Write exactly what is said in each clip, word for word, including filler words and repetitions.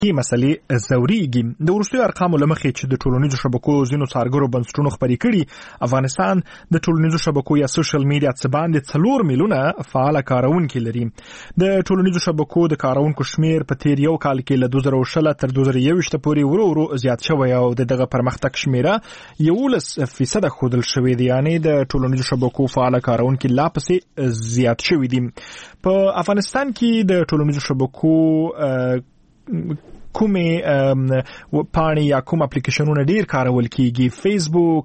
مسلې زوريږي. د وروستیو ارقامو له مخې چې د ټولنیزو شبکو ځینو څارګرو بنسټونو خبرې کړي، افغانستان د ټولنیزو شبکو یا سوشل میډیا څخه باندې څلور میلیونه فعال کارونکي لري. د ټولنیزو شبکو د کارونکو شمیر په تیر یو کال کې له دوه زره شل تر دوه زره یوویشت پورې ورو ورو زیات شوی او دغه پرمختګ شمیره یولس فیصد ښودل شوی دی، یعنی د ټولنیزو شبکو فعال کارونکي لا پسې زیات شوی دي. په افغانستان کې د ټولنیزو شبکو کومې پاڼې یا کوم اپلیکیشنونه ډیر کارول کیږي؟ فیسبوک،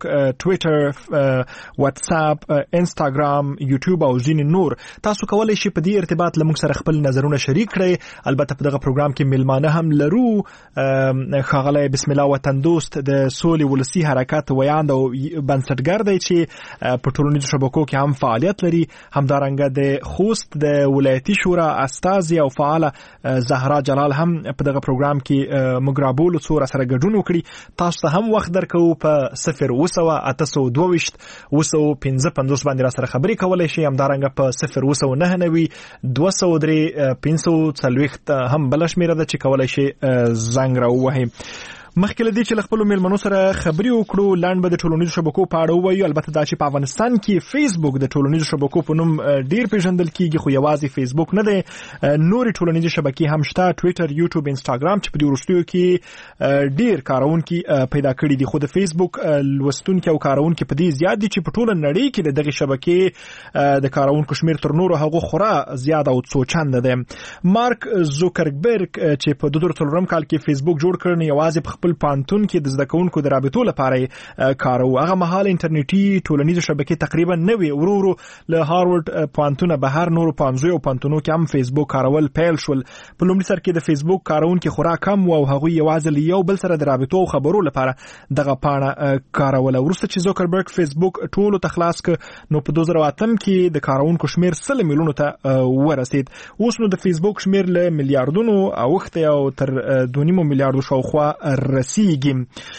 ټویټر، واتس اپ، انستاګرام، یوټیوب او ځینې نور. تاسو کولای شئ په دې ارتباط لمونږ سره خپل نظرونه شریک کړئ. البته په دغه پروګرام کې ملمانه هم لرو. ښاغلی بسم الله وطن دوست د سولې ولسي حرکت ویاند او بنسټګر دی چې په ټولنیزو شبکو کې هم فعالیت لري. همدارنګه د خوست د ولایتي شورا استازي او فعال زهرا جلال هم په دغه پروګرام کې مګرابول څو را سره ګډون وکړي. تاسو ته هم وخت درکو په صفر وسوه اته سوه دوه ویشت وسوه پنځه پنځوس باندې را سره خبرې کولای شئ. همدارنګه په صفر وسوه نهه نوي دوه سوه درې پنځه سوه څلوېښت هم بله شمېره ده چې کولای شئ زنګ راووهئ. مخکې له دې چې له خپلو میلمنو سره خبرې وکړو، لنډ به د ټولنیزو شبکو په اړه ووایو. البته دا چې په افغانستان کې فیسبوک د ټولنیزو شبکو په نوم ډیر پیژندل کیږي، خو یوازې فیسبوک نه دی، نورې ټولنیزې شبکې هم شته، ټویټر، یوټیوب، انستاګرام چې په دې وروستیو کې ډیر کارونکي پیدا کړي دي. خو د فیسبوک لوستونکي او کارونکي په دې زیات دي چې په ټوله نړۍ کې د دغه شبکې د کارونکو شمیر تر نورو هغو خورا زیات او څو چنده دی. مارک زوکربرګ چې په دوه زره څلورم کال کې فیسبوک جوړ کړ، نو یوازې په خپل پانتون کې د زده کوونکو د رابطو لپاره کارو. هغه مهال انټرنیټي ټولنیزو شبکې تقریبا نه وي. ورو ورو له هاروارد پانتونه بهر نورو پانزو او پانتونو کې هم فیسبوک کارول پیل شول. په لومړي سر کې د فیسبوک کارونکو خورا کم او هغه یوازې له یو بل سره د رابطو او خبرو لپاره دغه پاڼه کارول. ورسته چې زوکربرګ فیسبوک ټولو ته خلاص ک، نو په دوه زره اتم کې د کارونکو شمیر سل میلیونو ته ورسید. اوس نو د فیسبوک شمیر له میلیارډونو اوخته او تر دوه نیم میلیارډو شاوخوا رسیږي.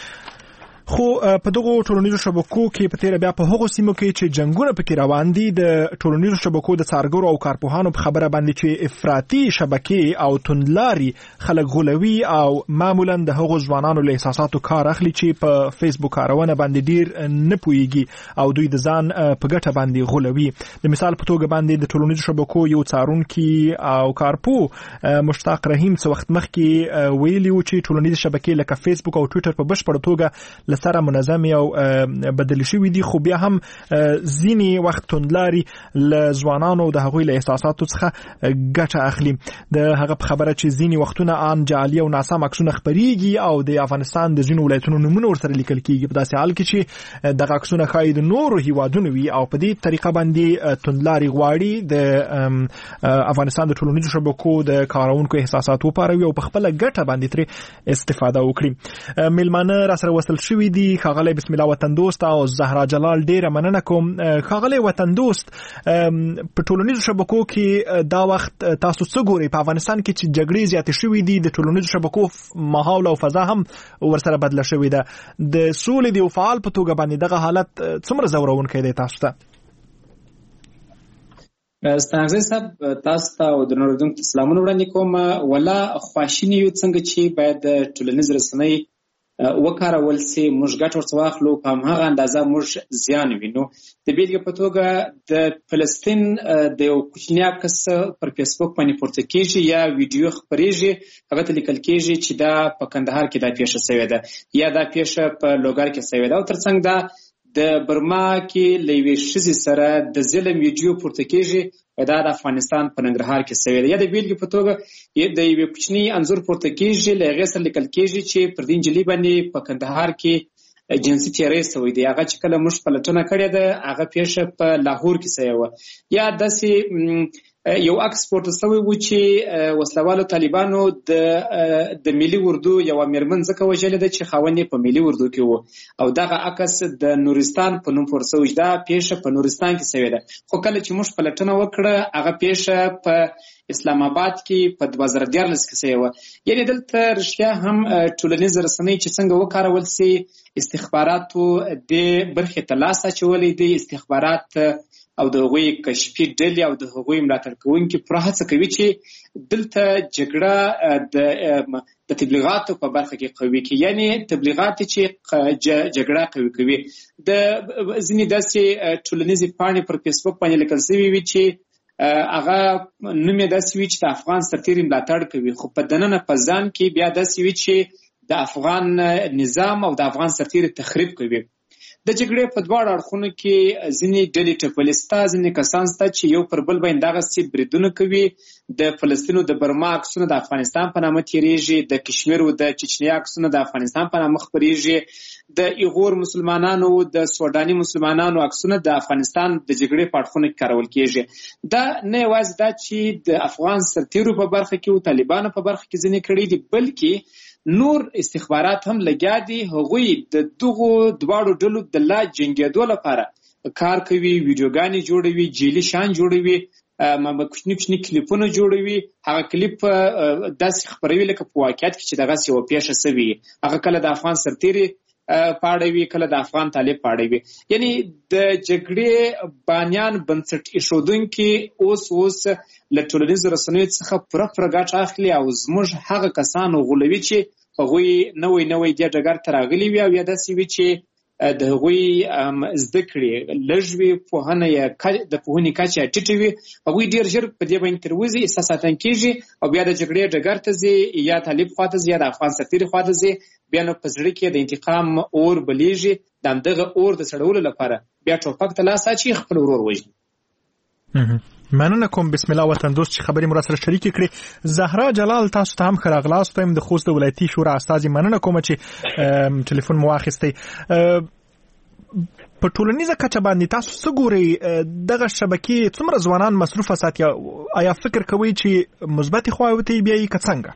خو په دغه ټولنیزو شبکو کې په تیر بیا په هغو سیمو کې چې جنگونه پکې روان دي، د ټولنیزو شبکو د څارګرو او کارپوهانو په خبره باندې چې افراطي شبکې او توندلاري خلک غولوي او معمولا د هغو ځوانانو له احساساتو کار اخلي چې په فیسبوک کارونه باندې ډیر نه پوهیږي او دوی د ځان په ګټه باندې غولوي. د مثال په توګه باندې د ټولنیزو شبکو یو څارونکي او کارپوه مشتاق رحیم څه وخت مخکې ویلي و چې ټولنیزې شبکې لکه فیسبوک او ټویټر په بشپړه توګه سره منظم او بدل شوی دي، خو بیا هم ځینې وخت توندلاري له ځوانانو د هغوی له احساساتو څخه ګټه اخلي. د هغه په خبره چې ځینې وختونه ان جعلي او ناسم عکسونه خپریږي او د افغانستان د ځینو ولایتونو نومونه ورسره لیکل کیږي، په داسې حال کې چې دغه عکسونه ښایي د نورو هیوادونو وي او په دې طریقه باندې توندلاري غواړي د افغانستان د ټولنیزو شبکو د کارونکو احساسات وپاروي او په خپله ګټه باندې ترې استفاده وکړي. میلمانه را سره وصل شوي دي، ښاغلی بسم الله وطن دوست او زهرا جلال، ډیره مننه کوم. ښاغلی وطن دوست، په ټولنیزو شبکو کې دا وخت تاسو څه ګورئ؟ په افغانستان کې چې جګړې زیاتې شوي دي، د ټولنیزو شبکو ماحول او فضا هم ورسره بدله شوې ده. د سولې د فعال په توګه باندې دغه حالت څومره ځورونکی دی تاسو ته؟ ستانګزی صاحب، تاسو ته او د نوردونکو سلامونه وړاندې کوم. ولا خواشیني یو څنګه چې باید د ټولنیز رسنۍ وکارول سي، موږ ګټه ورڅخه واخلو، په هماغه اندازه موږ زیان وینو. د بیلګې په توګه د فلسطین د یو کوچني عکس پر فیسبوک باندې پورته کېږي یا ویډیو خپرېږي، هغه ته لیکل کېږي چې دا په کندهار کې دا پیښه شوې ده یا دا پیښه په لوګر کې شوې ده، او ترڅنګ دا د برما کې له یوې ښځې سره د ظلم ویډیو پورته کېږي، دا د افغانستان په ننګرهار کې شوې ده. یا د بیلګې په توګه د یوې کوچني انځور پورته کېږي، له هغې سره لیکل کېږي چې پر دې نجلۍ باندې په کندهار کې جنسي تیری شوی دی. هغه چې کله موږ پلټنه کړې ده، هغه پیښه په لاهور کې شوې وه. یا داسې یو عکس پورته شوی و چې وسلوالو طالبانو د د ملي اردو یوه میرمن ځکه وژلې ده چې خاوند یې په ملي اردو کې و، او دغه عکس د نورستان په نوم پورته شوی. دا پیښه په نورستان کې شوې ده، خو کله چې موږ پلټنه وکړه، هغه پیښه په اسلام آباد کې په دوه زره دیارلس کې شوې وه. یعنې دلته رښتیا هم ټولنیز رسنۍ چې څنګه وکارول سي استخباراتو دې برخې ته لاس اچولی دی. استخبارات او د هغوی کشفي ډلې او د هغوی ملاتړ کوونکي پوره هڅه کوي چې دلته جګړه د د تبلیغاتو په برخه کې قوي کړي، یعنې تبلیغات چې جګړه قوي کوي. د ځینې داسې ټولنیزې پاڼې پر فیسبوک باندې لیکل شوي وي چې هغه نوم یې داسې وي چې د افغان سرتېري ملاتړ کوي، خو په دننه په ځان کې بیا داسې وي چې د افغان نظام او د افغان سرتېري تخریب کوي. د جګړې په دواړو اړخونو کې ځینې ډلې ټپلې سته، ځینې کسان سته چې یو پر بل باندې دغسې بریدونه کوي. د فلسطین او د برما عکسونه د افغانستان په نامه تېرېږي، د کشمیر او د چچنیا عکسونه د افغانستان په نامه خپرېږي، د ایغور مسلمانانو د سوډاني مسلمانانو عکسونه د افغانستان د جګړې په اړخونو کې کارول کېږي. دا نه یوازې دا چې د افغان سرتېرو په برخه کې او طالبانو په برخه کې ځینې کړي دي، بلکې نور استخبارات هم لګیا دي. هغوی د دغو دواړو ډلو د لا جنګېدو لپاره کار کوي، ویډیوګانې جوړوي، جیلي شان جوړوي، کوچني کوچني کلیپونه جوړوي. هغه کلیپ داسې خپروي لکه په واقعیت کې چې دغسې یوه پیښه سوې، هغه کله د افغان سرتېري په اړه وي، کله د افغان طالب په اړه وي. یعنې د جګړې بانیان بنسټ ایښودونکي اوس اوس له ټولنیزو رسنیو څخه پوره پوره ګټه اخلي او زموږ هغه کسان غولوي چې هغوی نوی نوی دې ډګر ته راغلي وي او یا داسې وي چې د هغوی زده کړې لږ وي، پوهنه یې د پوهنې کچه یې ټیټه وي. هغوی ډېر ژر په دې باندې تروځي، احساساتن کېږي او بیا د جګړې ډګر ته ځي، یا طالب خوا ته ځي یا د افغان سرتېري خوا ته ځي. بیا نو په زړه کې د انتقام اور بلیږي. د همدغه اور د سړولو لپاره بیا ټوپک ته لاس اچوي، خپل ورور وژني. مننه کوم. بسم الله وطن دوست چې خبرې مو راسره شریکې کړې. زهرا جلال، تاسو ته هم ښه راغلاست. وایم د خوست د ولایتي شورا استازي، مننه کوم چې ټلیفون مو واخیستی. په ټولنیزه کچه باندې تاسو څه ګورئ؟ دغه شبکې څومره ځوانان مصروفه ساتي؟ آیا فکر کوئ چې مثبتې خواوې ته یې بیایي که څنګه؟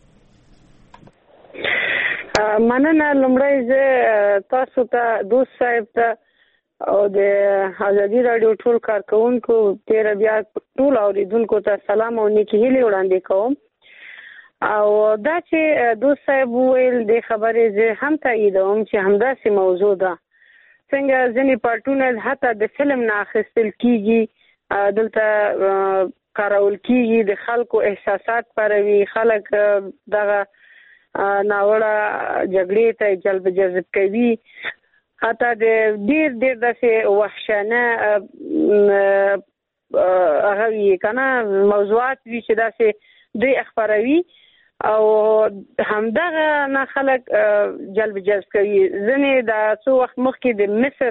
مننه. لومړی زه تاسو ته دوست صاحب ته او د ازادي راډیو ټول کارکونکو تیره بیا ټول اوریدونکو ته سلام او نیکې هیلې وړاندې کوم. او دا چې دوست صاحب وویل د خبرې زه هم تاییدوم چې همداسې موضوع ده. څنګه ځینې پارټونه حتی د فلم نه اخیستل کېږي، دلته کارول کېږي، د خلکو احساسات پاروي، خلک دغه ناوړه جګړې ته جلب جذب کوي. حتی د ډېر ډېر داسې وحشانه هغه وي که نه موضوعات وي چې داسې دوی خپروي او همدغه نه خلک جلب جذب کوي. ځینې د څو وخت مخکې د مصر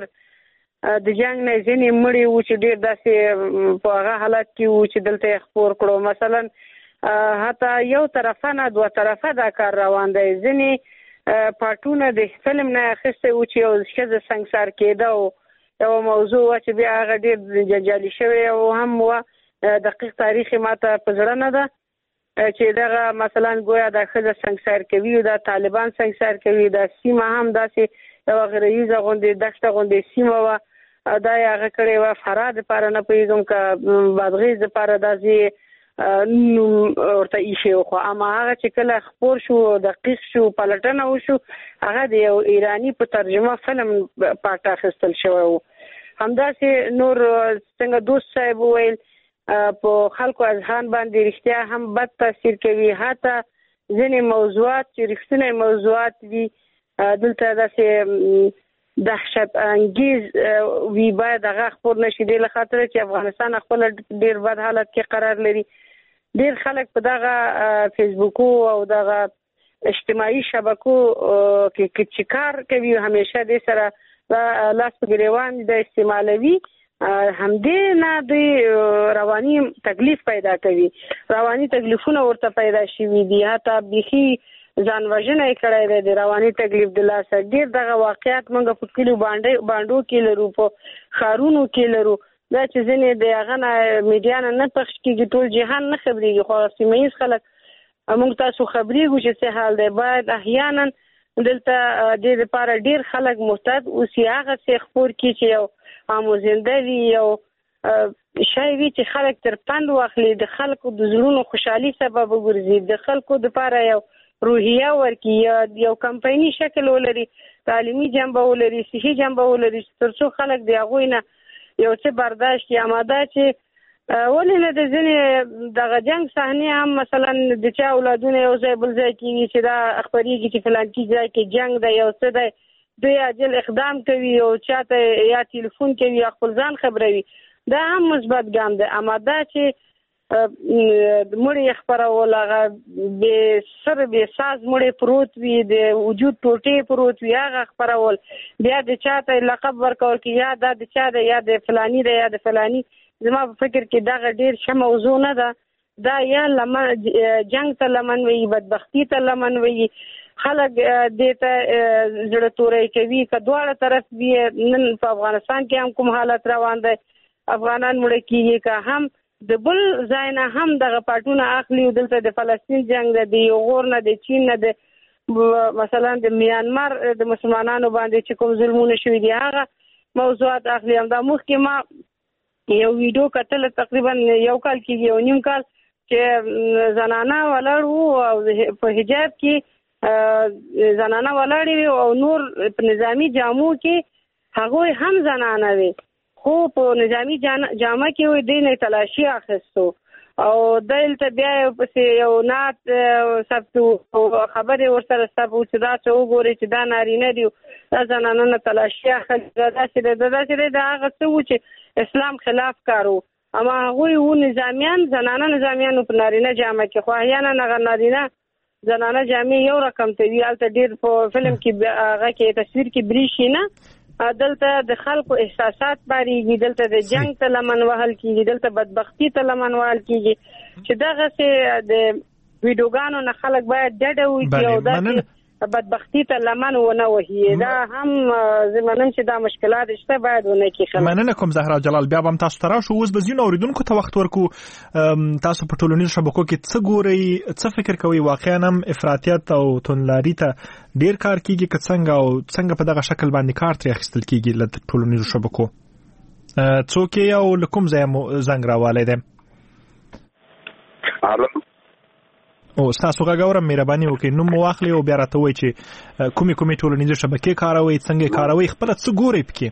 د جنګ نه ځینې مړي وو چې ډېر داسې په هغه حالت کې وو چې دلته یې خپور کړو. مثلا حتی یو طرفه نه دوه طرفه دا کار روان دی. ځینې پارټونه د فلم نه اخیستی وو چې یو ښځه سنګسار کېده او یوه موضوع وه چې بیا هغه ډېر جنجالي شوې او هم وه. دقیق تاریخ یې ماته په زړه نه ده چې دغه مثلا ګویا دا ښځه سنګسار کوي او دا طالبان سنګسار کوي. دا سیمه هم داسې یوه غریزه غوندې دښته غوندې سیمه وه. دا یې هغه کړې وه فراه دپاره، نه پوهېږم که بادغیس دپاره داسې نوم ورته ایښی و. خو اما هغه چې کله خپور شو، دقیق شو، پلټنه وشو، هغه د یو ایراني په ترجمه فلم پارټ اخیستل شوی و. همداسې نور څنګه دوست صاحب وویل په خلکو اذهان باندې رښتیا هم بد تاثیر کوي. حتی ځینې موضوعات چې رښتینی موضوعات وي دلته داسې دهشت انګیز وي باید هغه خپور نشي. دې له خاطره چې افغانستان خپل ډېر بد حالت کې قرار لري. ډېر خلک په دغه فیسبوکو او دغه اجتماعي شبکو کې چې کار کوي همیشه دې سره لاس په ګریوان د استعمالوي. همدې نه دوی رواني تکلیف پیدا کوي، رواني تکلیفونه ورته پیدا شوي دي. حتی بیخي ځان وژنه یې کړی دی د رواني تکلیف د لاسه. ډېر دغه واقعات موږ په کلیو بانډو کې لرو، په ښارونو کې لرو. دا چې ځینې د هغه نه میډیا نه نه پخش کېږي، ټول جهان نه خبرېږي، خو سیمه ییز خلک موږ تاسو خبرېږو چې څه حال دی. باید احیانا دلته دې دپاره ډېر خلک محتاط اوسي، هغه څه خپور کړي چې یو آموزنده وي، یو شای وی چې خلک تر پند واخلي د خلکو د زړونو خوشحالي سبب وګرځي د خلکو لپاره یو روحیه ورکړي یا یو کمپایني شکل ولري تعلیمي جنبه ولري صحي جنبه ولري ترڅو خلک د هغوی نه یو څه برداشت یا آماده چې ولې نه د ځینې دغه جنګ صحنې هم مثلا د چا اولادونه یو ځای بل ځای کېږي چې دا خپرېږي چې فلانکي ځای کې جنګ دی یو څه دی دوی عاجل اقدام کوي او چاته یا تلیفون کوي یا خپل ځان خبروي دا هم مثبت ګام دی آماده چې مړی خپرول هغه بې سر بې ساز مړی پروت وي د وجود ټوټې پروت وي هغه خپرول بیا د چاته لقب ورکول کې یا دا د چا دی یا د فلاني دی یا د فلاني زما په فکر کې دغه ډېر ښه موضوع نه ده دا یا لمن جنګ ته لمن وي بدبختي ته لمن وي خلک دې ته زړه توری کوي که دواړه طرف وي نن په افغانستان کې هم کوم حالت روان دی افغانان مړه کېږي که هم د بل ځای نه هم دغه پاټونه اخلي او دلته د فلسطین جنګ دی د یوغور نه د چین نه د مثلا د میانمار د مسلمانانو باندې چې کوم ظلمونه شوي دي هغه موضوعات اخلي همدا مخکې ما یو ویډیو کتل تقریبا یو کال کېږي یو نیم کال چې زنانه ولاړ وو او په حجاب کې زنانه ولاړې وي او نور په نظامي جامو کې هغوی هم زنانه وي خو په نظامي جامه کې وي دوی نه تلاشي اخیستو او دلته بیا پسې یو نعت ثبتو خبرې ورسره ثبتو چې دا څه وګوري چې دا نارینه دي دا زنانه نه تلاشي اخیست دا داسې دی دا داسې دی دا هغه څه و چې اسلام خلاف کار و اما هغوی وو نظامیان زنانه نظامیانو په نارینه جامه کې خو احیانا هغه نارینه زنانه جامې یو رقم ته وي هلته ډېر په فلم کې هغه کې تصویر کې بریښي نه دلته د خلکو احساسات باریږي دلته د جنگ ته لمن وهل کېږي دلته بدبختي ته لمن وهل کېږي چې دغسې د ویډیوګانو نه خلک باید ډډه وکړي او داسې بدبختي ته لمن ونه وهي دا هم زه منم چې دا مشکلات شته باید ونه کړي مننه کوم زهرا جلال بیا به هم تاسو ته راشو اوس به ځینو اورېدونکو ته وخت ورکو تاسو په ټولنیزو شبکو کې څه ګورئ څه فکر کوئ واقعا هم افراطیت او توندلاري ته ډیر کار کیږي که څنګه او څنګه په دغه شکل باندې کار ترې اخیستل کیږي له ټولنیزو شبکو څوک یې او له کوم ځایه مو زنګ راوالی دی او ستاسو غږ اورم مهرباني وکړئ نوم مو واخلئ او بیا راته ووایئ چې کومې کومې ټولنیزې شبکې کاروئ څنګه یې کاروئ خپله څه ګورئ پکې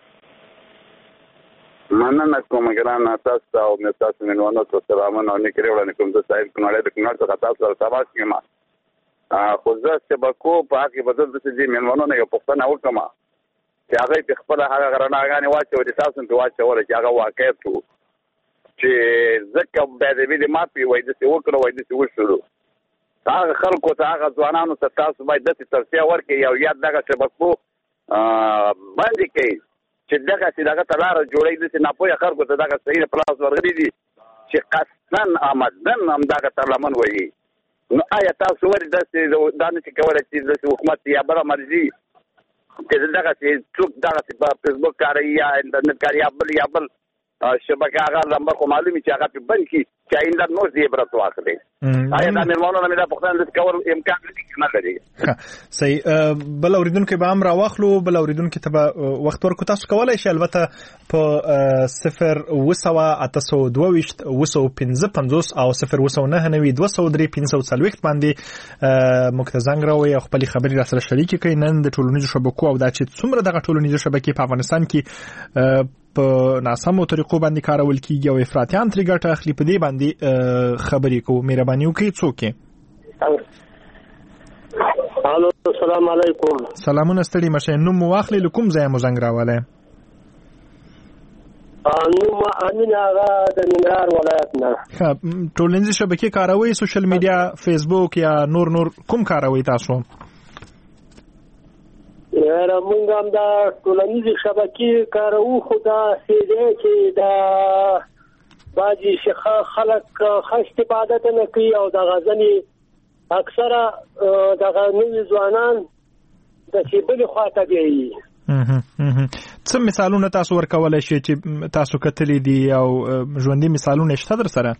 مننه کوم ګرانه تاسو ته او مې تاسو مېلمانو ته سلامونه او نیکې وړاندې کوم زه صاحب کونړی د کونړ څخه تاسو سره تماس یم خو زه شبکو په هغې به دلته چې دې مېلمانو نه یو پوښتنه وکړم چې هغوی پې خپله هغه رڼاګانې واچولې تاسو هم پې واچوله چې هغه واقعیت وو چې ځکه بېادبي دې ما پې وایي داسې وکړه وایي داسې وشړو هغه خلکو ته هغه ځوانانو ته تاسو باید داسې توصیه ورکړئ او یا دغه شبکو بندې کوئ چې دغسې دغه ته لاره جوړوي داسې ناپوهه خلکو ته دغه صحیح په لاس ورغلي دي چې قصدن آمدن همدغه ته لمن وهي نو آیا تاسو ولې داسې دا نشي کولی چې داسې حکومت یا بله مرضي چې دغسې څوک دغسې په فیسبوک کاروي یا انټرنیټ کاروي یا بل یا بل شبکه هغه لمبر خو معلومي چې هغه پې بند کړي چې آینده نور دې عبرت واخلي آیا دا مېلمانو نه مې دا پوښتنه داسې کول امکان لري که نه لري صحیح بل اورېدونکی به هم راواخلو بل اورېدونکي ته به وخت ورکړو تاسو کولی شئ البته په صفر اوه سوه اته سوه دوه ویشت اوه سوه پنځه پنځوس او صفر اوه سوه نهه نوي دوه سوه درې پنځه سوه څلوېښت باندې موږ ته زنګ راوړئ او خپلې خبرې راسره شریکې کړئ نن د ټولنیزو شبکو او دا چې څومره دغه ټولنیزو شبکې په افغانستان کې په ناسمو طریقو باندې کارول کیږي او افراطیان ترې ګټه اخلي په دې باندې خبرې کوو مهرباني وکړئ څوک یې الو السلام علیکم سلامونه ستړي مه شئ نوم مو واخلئ له کوم ځایه مو زنګ راولی نوم امین آغا د ننګرهار ولایت نه ښه ټولنیزې شبکې کاروئ سوشل میډیا فیسبوک یا نور نور کوم کاروئ تاسو یاره مونږ هم دا ټولنیزې شبکې کاروو خو دا څه دی چې دا بعضې چې خلک ښه استفاده ته نه کوي او دغه ځینې اکثره دغه نوي ځوانان داسې بلې خوا ته بیایي څه مثالونه تاسو ورکولی شئ چې تاسو کتلي دي او ژوندي مثالونه شته در سره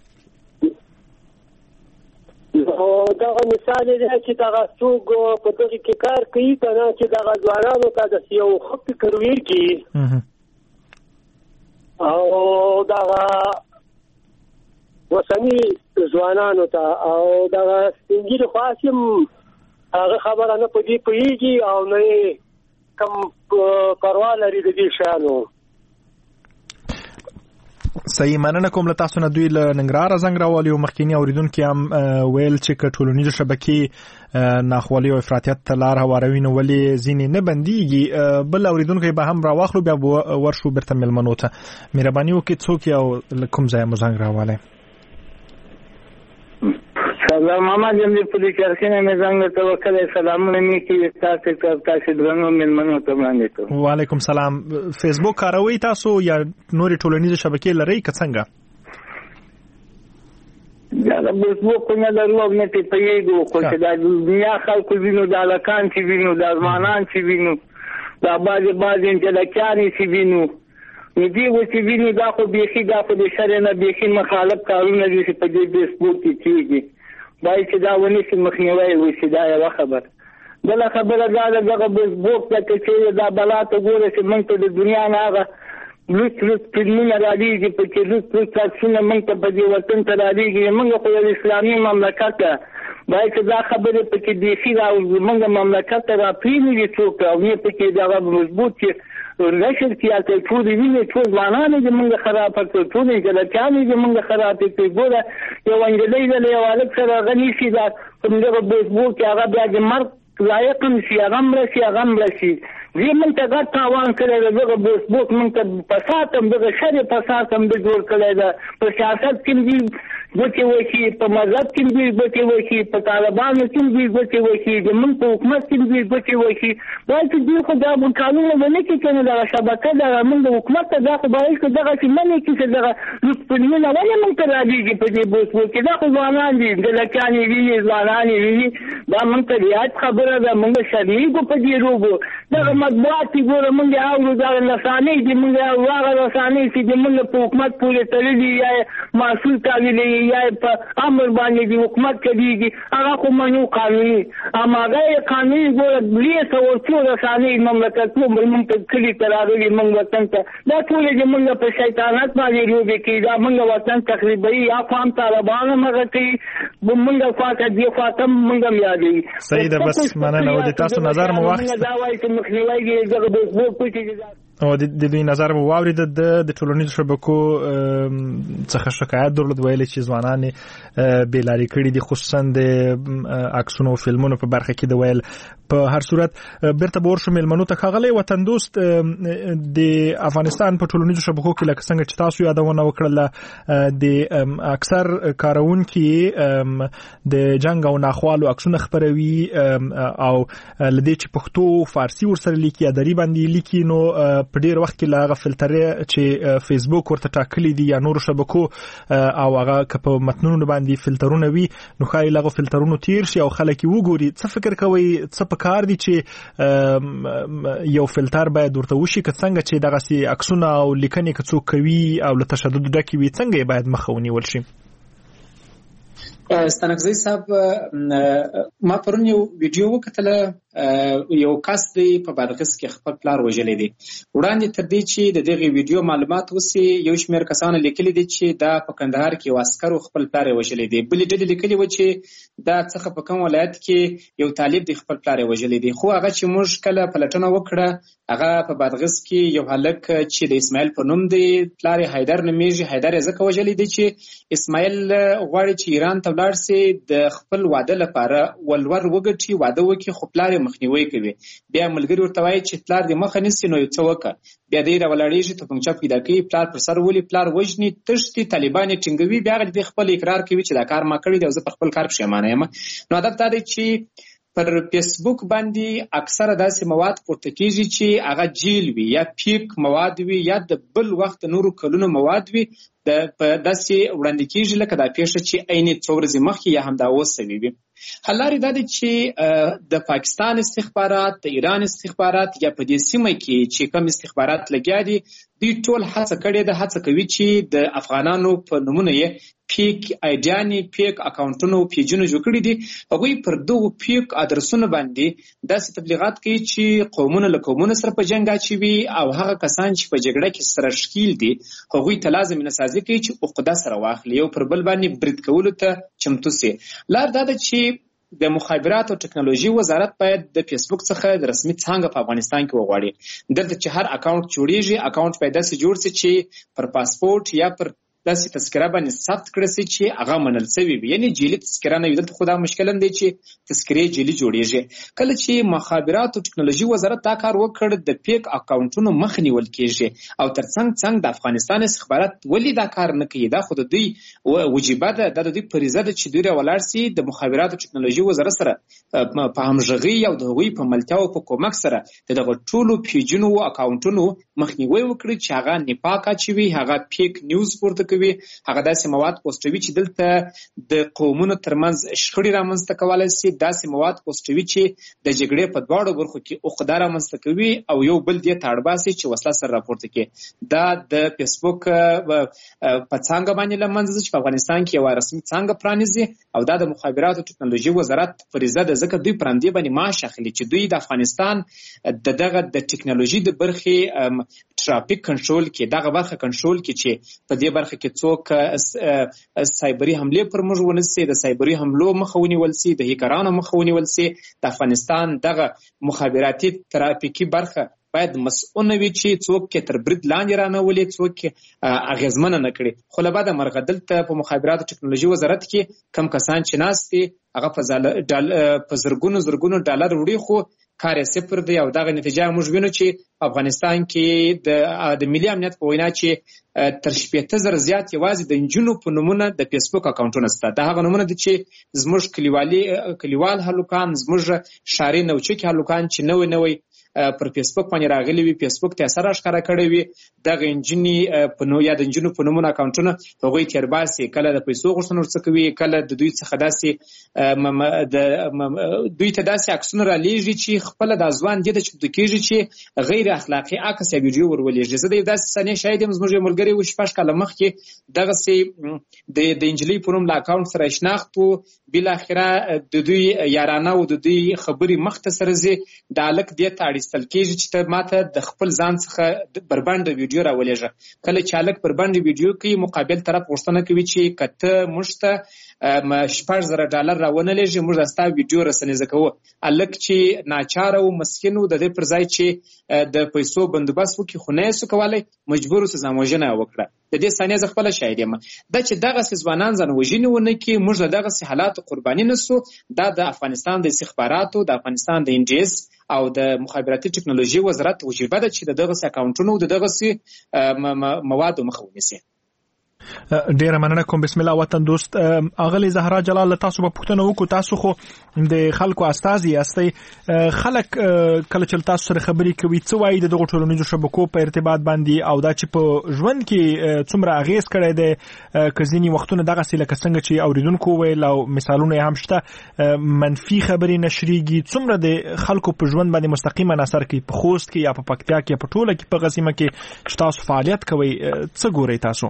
دغه مثال دی چې دغه څوک په دغه کې کار کوي که نه چې دغه ځوانانو ته داسې یو ښه فکر ورکړي او دغه وسنی ځوانانو ته او دغه سپینګیري خاصم هغه خبره نه پدې پېږي او نه کم پروا لري د دې شانو. صحیح مننه کوم له تاسو نه. دوی له ننګرهار زنګ راوالي او مخکینی اوریدونکو هم ویل چې ټولنیزو شبکې ناخوالي او افراطیت ته لار هواروي نو ولې ځینې نه بنديږي. بل اوریدونکو به هم راواخلو بیا ورشو برته ملمنو ته. مهرباني وکړئ څوک یو کوم ځای مو زنګ راوالی؟ سلام محمد یم د پولیس چرخینه مې زنګ ته وکړی. سلامونه مې کې تاسو ته تاسو درنو ملمنو ته وړاندې کوم. وعلیکم سلام. فیسبوک کاروئ تاسو یا نورې ټولنیزې شبکې لرئ که څنګه؟ دا د فیسبوک نه لرو او نه پیږو خو چې د دنیا خلکو وینو د الکان چې وینو د ازمانان چې وینو دا بعضې بعضې انجلکیانې چې وینو نو دې چې وینو دا خو بیخي دا خو د شرع نه بیخي مخالف کارونه دي چې په دې فیسبوک کې کېږي. باید چې دا ونیسي مخنیوی وشي. دا یوه خبره. بله خبره دا ده دغه فیسبوک ته که چېرې دا بلا ته ګوره چې موږ ته د دنیا نه هغه لوڅ لوڅ فلمونه رالیږي پکې لوڅ لوڅ عکسونه موږ ته په دې وطن ته رالیږي. موږ خو یو اسلامي مملکت ده. باید چې دا خبرې پکې بیخي راوځي موږ مملکت ته راپرېنږدي څوک او نه پکې دغه مضبوط چې نشر کې هلته ټولې وینې ټول ځوانان یې زموږ خرابه کړ ټول انجلکیان یې زموږ خرابې کړې. ګوره یو انجلۍ ده له یو هلک سره هغه نیسي دا په همدغه فیسبوک کې هغه بیا د مرګ لایق هم شي هغه هم رسي هغه هم رسي. دې موږ ته ګډ تاوان کړی ده. دغه فیسبوک موږ ته فساد هم دغه شر فساد هم د جوړ کړی ده. په سیاست کې دې ګوتې وشي په مذهب کې دې ګوتې وشي په طالبانو کې دې ګوتې وشي زموږ په حکومت کې دې ګوتې وشي. باید چې دوی خو دا قانون ونه کړي که نه دغه شبکه دغه موږ د حکومت ته دا خو باید چې دغسې منې کړي چې دغه لوڅ فلمونه ولې موږ ته رالیږي په دې فیسبوک کې. دا خو ځوانان دي انجلکیان یې ویني ځوانان یې ویني. دا موږ ته رعایت خبره ده. موږ شرمېږو په دې روبو. دغه مطبوعات چې ګوره موږ یې اورو دغه رسانۍ دي موږ یې اورو هغه رسانۍ چې زموږ په حکومت پورې تړلي یا یې محصول تاویلوي یا یې په امر باندې د حکومت کېږي هغه خو منو قانوني. هماغه یې قانوني ګوره درې سوه څو رسانۍ مملکتونه موږ ته کلي ته راغلي موږ وطن ته. دا ټولې زموږ په شیطانت باندې لوبې کوي. دا موږ وطن تخریبوي. یا خو هم طالبان هم هغه کوي موږ خوا ته دې خوا ته موږ هم یادوي. صحیح ده. بس مننه او د تاسو نظر مو واخیست. دا وایي چې مخنیوی دې دغه فیسبوک پټې او د دوی نظر مو واورید. د د ټولنیزو شبکو څخه شکایت درلود ویل چې ځوانان بې لارې کړي دي خصوصا د عکسونو او فلمونو په برخه کې. د ویل په هر صورت بیرته به ورشو مېلمنو ته. ښاغلی وطن دوست د افغانستان په ټولنیزو شبکو کې لکه څنګه چې تاسو یادونه وکړله د اکثر کاروونکي د جنګ او ناخوالو عکسونه خپروي او لدې چې پښتو فارسي ورسره لیکي ادبي باندې لیکي نو په ډیر وخت کې لاغه فلټر چې فیسبوک ورته ټاکلي دي یا نور شبکو او هغه په متنونو باندې فلټرونه وي نو خای لاغه فلټرونو تیر شي او خلک وګوري. څه فکر کوي څه په کار دي چې یو فلټر باید ورته وشي که څنګه چې دغه سي عکسونه او لیکنې که څوک کوي او له تشدد ډکې وي څنګه باید مخه ونیول شي؟ ستانکزی صاحب ما پرون یو ویډیو وکتله. یو کس دی په بادغیس کې خپل پلار وژلی دی. وړاندې تر دې چې د دغه ویډیو معلومات وسی یو شمېر کسانو لیکلي دي چې دا په کندهار کې یو عسکرو خپل پلار وژلی دی. بلې ډلې لیکلي و چې دا څخه په کوم ولایت کې یو طالب دی خپل پلار وژلی دی. خو هغه چې موږ کله پلټنه وکړه هغه په بادغیس کې یو هلک چې د اسماعیل په نوم دی پلار حیدر نومیږي. حیدر یې ځکه وژلی دی چې اسماعیل غواړي چې ایران ته ولاړ سي د خپل واده لپاره ولور وګټي واده وکړي خو پلار مخنیوي کوي. بیا ملګری ورته وایي چې پلار دې مخه نیسي نو یو څه وکړه. بیا دې راولاړېږي توپنچه پیدا کوي پلار پر سر ولي پلار وژني تښتي طالبان یې ټینګوي. بیا هغه دې خپل اقرار کوي چې دا کار ما کړی دی او زه په خپل کار پښیمانه یم. نو هدف دا دی چې پر فیسبوک باندې اکثره داسې مواد پورته کیږي چې هغه جیل وي یا پیک مواد وي یا د بل وخت نورو کلونو مواد وي د په داسې وړاندې کیږي لکه دا پیښه چې عیني څو ورځې مخکې یا همدا اوس شوې وي. حل لارې دا دی چې د پاکستان استخبارات د ایران استخبارات یا په دې سیمه کې چې کوم استخبارات لګیا دي دوی ټول هڅه کړې ده هڅه کوي چې د افغانانو په نومونه یې پیک ایډیانې پیک اکاونټونو پیجونو جوړ کړي دي. هغوی پر دغو پیک ادرسونو باندې داسې تبلیغات کوي چې قومونه له قومونه سره په جنګ اچوي او هغه کسان چې په جګړه کې سره ښکیل دي هغوی ته لازم نسازي کوي چې عقده سره واخلي، یو پر بل باندې برید کولو ته چمتو سي. لار دا ده چې د مخابراتو او ټکنالوژي وزارت باید د فیسبوک څخه د رسمي څانګه په افغانستان کې وغواړي. دلته چې هر اکاونټ جوړیږي اکاونټ باید داسې جوړ سي چې پر پاسپورت یا پر داسې تذکره باندې ثبت کړی سي چې هغه منل شوی وي، یعنی جعلي تذکره نه وي. دلته خو دا مشکل هم دی چې تذکرې جعلي جوړیږي. کله چې مخابراتو او ټکنالوژي وزارت دا کار وکړ د پیک اکاونټونو مخ نیول کېږي او ترڅنګ څنګ د افغانستان استخبارات ولې دا کار نه کوي؟ دا خو د دوی وجیبه ده، دا د دوی فریضه ده چې دوی راولاړ سي د مخابراتو او ټکنالوژي وزارت سره په همغږي او د هغوی په ملتیا او په کومک سره د دغه ټولو پیجونو او اکاونټونو مخنیوي وکړي چې هغه نفاق اچوي، هغه پیک نیوز پورته کوي، هغه داسې مواد پوسټوي چې دلته د قومونو ترمنځ شخړې رامنځته کولی شي، داسې مواد پوسټوي چې د جګړې په دواړو برخو کې عقده رامنځته کوي او یو بل دې ته اړ باسي چې وسله سره راپورته کړي. دا د فیسبوک په څانګه باندې له منځه ځي چې په افغانستان کې یوه رسمي څانګه پرانیزي او دا د مخابراتو او ټکنالوژي وزارت فریضه ده، ځکه دوی پر همدې باندې معاش اخلي چې دوی د افغانستان د دغه د ټکنالوژي د برخې ټرافیک کنټرول کې دغه برخه کنټرول کې چې په دې برخه کې څوک سایبري حمله پر موږ ونسي، د سایبري حملو مخه ونیول سي، د هیکرانو مخه ونیول سي. د افغانستان دغه مخابراتي ترافیکي برخه باید مسؤل وي چې څوک کې تر برید لاندې رانولي، څوک اغیزمنه نه کړي. خو له بعده مرغه دلته په مخابراتو او ټکنالوژي وزارت کې کم کسان چې ناست دي هغه په زرګونو زرګونو ډالر وړي خو کار یې صفر دی او دغه نتیجه موږ وینو چې افغانستان کې د ملي امنیت په وینا چې تر شپېته زره زیات یوازې د نجونو په نومونه د فیسبوک اکاونټونه شته. دا هغه نومونه دي چې زموږ کلیوالي کلیوال هلکان، زموږ ښاري نوچکي هلکان چې نوی نوی پر فیسبوک باندې راغلي وي، فیسبوک ته اثر ښکاره کړی وي، دغه نجونې په نو یا د نجونو په نومونه اکاونټونه هغوی تېر باسي، کله د پیسو غوښتنه ورڅخه کوي، کله د دوی څخه داسې دوی ته داسې عکسونه رالیږي چې خپله دا ځوان دې ته چمتو کېږي چې غیر اخلاقي عکس یا ویډیو ورولېږي. زه د یو داسې صحنې شاهد یم، زموږ یو ملګری و شپږ کاله مخکې دغسې د نجلۍ په نوم له اکاونټ سره شناخت و، بالاخره د دوی یارانه و د دوی خبرې مخ ته سره ځي، د هلک دې ته اړیستل کېږي چې ته ماته د خپل ځان څخه بربنډه ویډیو راولېږه. کله چې هلک بربنډه ویډیو کوي مقابل طرف غوښتنه کوي چې که ته موږ ته شپږ زره ډالر راونه لېږي موږ ستا ویډیو رسنیزه کوو. هلک چې ناچاره و مسکین و د دې پر ځای چې د پیسو بندوبست وکړي خو نه یې سو کولی، مجبور و چې ځان وژنه یې وکړه. د دې صحنې زه خپله شاهد یم. دا چې دغسې ځوانان ځان وژنې ونه کړي، موږ د دغسې حالاتو قرباني نه سو، دا د افغانستان د استخباراتو، د افغانستان د ان ډي اس او د مخابراتي ټکنالوژي وزارت وجیبه ده چې د دغسې اکاونټونو د دغسې موادو مخه ونیسي. ډیره مننه کوم. بسم الله وطن دوست اغلی زهرا جلال، تاسو په پوښتنه وکړو، تاسو خو د خلکو استازي یاستئ، خلک کله چې تاسو سره خبرې کوي څه وایي د دغو ټولنیزو شبکو په ارتباط باندې او دا چې په ژوند کې څومره اغیز کړی دی؟ که ځینې وختونه دغسې لکه څنګه چې اوریدونکو ویل او مثالونه یې هم شته منفي خبرې نشریږي، څومره د خلکو په ژوند باندې مستقیما اثر کوي؟ په خوست کې یا په پکتیا کې یا په ټوله کې په غسیمه کې چې تاسو فعالیت کوئ څه ګورئ تاسو؟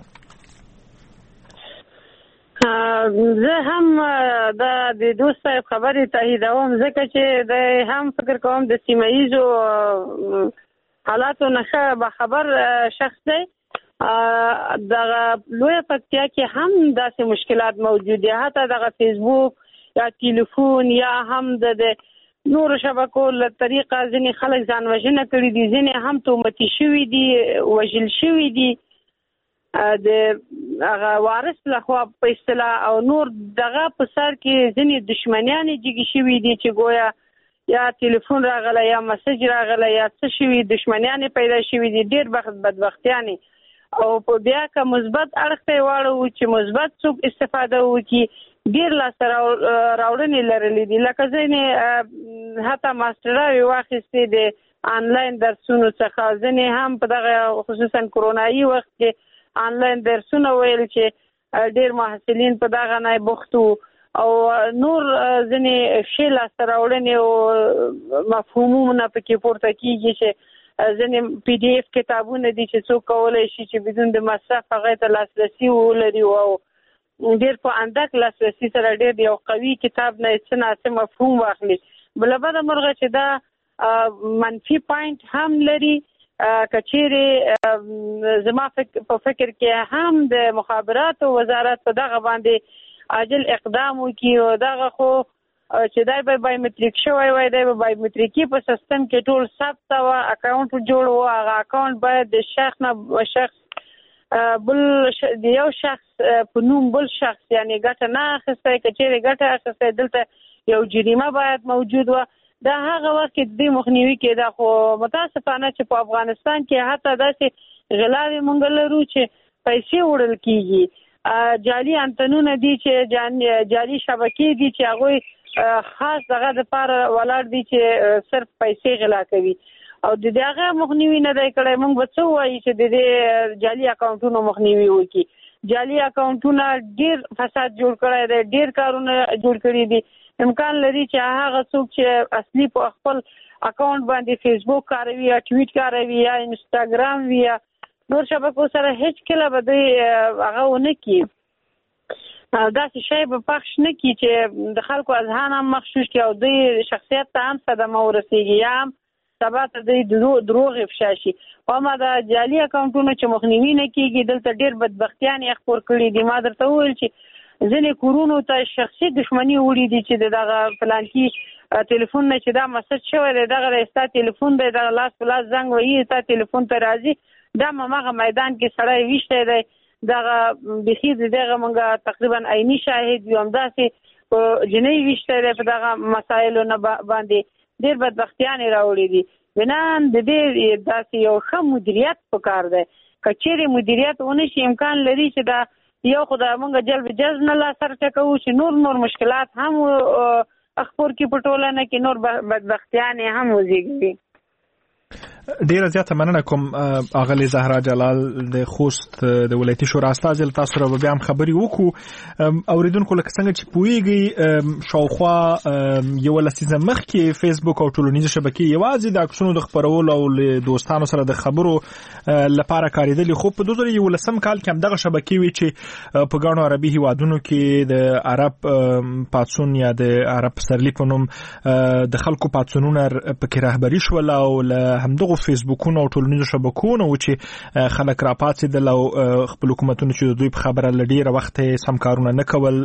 زه هم د دوست صاحب خبرې تاییدوم، ځکه چې د هم فکر کوم د سیمه ییزو حالاتو نه ښه باخبر شخص دی. دغه لویه پکتیا کې هم داسې مشکلات موجود دي، حتی دغه فیسبوک یا تلیفون یا هم د نورو شبکو له طریقه ځینې خلک ځان وژنه کړي دي، ځینې هم تومتي شوي دي، وژل شوي دي د هغه وارث لخوا په اصطلاح، او نور دغه په سر کې ځینې دشمنیانې جګې شوي دي چې گویا یا تلیفون راغلی یا مسج راغلی یا څه شوي، دشمنیانې پیدا شوي دي، ډېر بدبختیانې. او په بیا که مثبت اړخ ته یې واړوو چې مثبت څوک استفاده وکړي، ډېر لاسته راوړنې لرلې دي. لکه ځینې حتی ماسټراوې واخیستې د آنلاین درسونو څخه، ځینې هم په دغه خصوصا کرونایي وخت کې آنلاین درسونه ویل چې ډېر محصلین په دغه نه بوخت وو، او نور ځینې ښې لاسته راوړنې او مفهومونه پکې پورته کېږي چې ځینې پی ډي اف کتابونه دي چې څوک کولی شي چې بدون د مصرف هغې ته لاسرسي ولري او ډېر په اندک لاسرسي سره ډېر یو قوي کتاب نه څه ناسم مفهوم واخلي. بله بده مرغه چې دا منفي پاینټ هم لري، کچېرې زما په فکر کې هم د مخابراتو وزارت په دغه باندې عاجل اقدام وکړي او دغه خو چې دا به بایومټریک شوی وای، دا به بایومټریکي په سیستم کې ټول ثبت او اکاونټ جوړ و. هغه اکاونټ باید د شخص نه شخص بل د یو شخص په نوم بل شخص یعنی ګټه نه اخیستی، که چېرې ګټه اخیستی دلته یو جریمه باید موجود و. دا هغه وخت کې د دې مخنیوي کېده، خو متاسفانه چې په افغانستان کې حتی داسې غلاوې موږ لرو چې پیسې وړل کېږي، جعلي انتنونه دي چې جعلي شبکې دي چې هغوی خاص دغه دپاره ولاړ دي چې صرف پیسې غلا کوي او د هغه مخنیوي نه دی کړی. موږ به څه وایو چې د دې جعلي اکاونټونو مخنیوي وکړي. جعلي اکاونټونه ډېر فساد جوړ کړی دی، ډېر کارونه جوړ کړي دي. امکان لري چې هغه څوک چې اصلي په خپل اکاونټ باندې فیسبوک کاروي یا ټویټ کاروي یا انسټاګرام وي یا نور شبکو سره هیڅ کله به دوی هغه ونه کړي، داسې شی به پخش نه کړي چې د خلکو اذهان هم مغشوش کړي او دوی شخصیت ته هم صدمه ورسېږي یا هم سبا ته دوی دروغ افشا شي. اما د جعلي اکاونټونو چې مخنیوي نه کېږي، دلته ډېر بدبختیانې خپور کړي دي. ما درته وویل چې ځینې کورونو ته شخصي دښمني وړي دي چې دغه فلانکي ټلیفون نه چې دا مسج شوی دی، دغه دی ستا ټلیفون دی، دغه لاس په لاس زنګ وهي ستا ټلیفون ته راځي. دا هماغه میدان کې سړی ویشتی دی، دغه بیخي د دغه موږ تقریبا عیني شاهد یو، همداسې په جنۍ ویشتی دی په دغه مسایلو نه باندې ډېر بدبختیانې راوړي دي. بنان د دې داسې یو ښه مدیریت پکار دی. که چېرې مدیریت ونه شي، امکان لري چې دا یو خو د موږ جلب جذب نه لاسرسی کوو چې نور نور مشکلات هم خپور کړي په ټولنه کې، نور بدبختیانې هم وزېږوي. ډیره زیاته مننه کوم اغلی زهرا جلال د خوست د ولایتي شورا استازی، تاسو سره بیا هم خبرې وکړو. اوریدونکو لکه څنګه چې پوهیږئ شاوخوا یو لسیزه مخکې فیسبوک او ټولنیزې شبکې یوازې د عکسونو د خپرولو او له دوستانو سره د خبرو لپاره کارېدلې، خو په دوه زره یولسم کال کې همدغه شبکې وي چې په ګڼو عربي هیوادونو کې د عرب پاڅون یا د عرب پسرلي په نوم د خلکو پاڅونونه پکې رهبري شول او له همدغو فیسبوکونو او ټولنیزو شبکونو چې خلک راپاڅېدل او خپل حکومتونه چې د دوی په خبره له ډېره وخته سم کارونه نه کول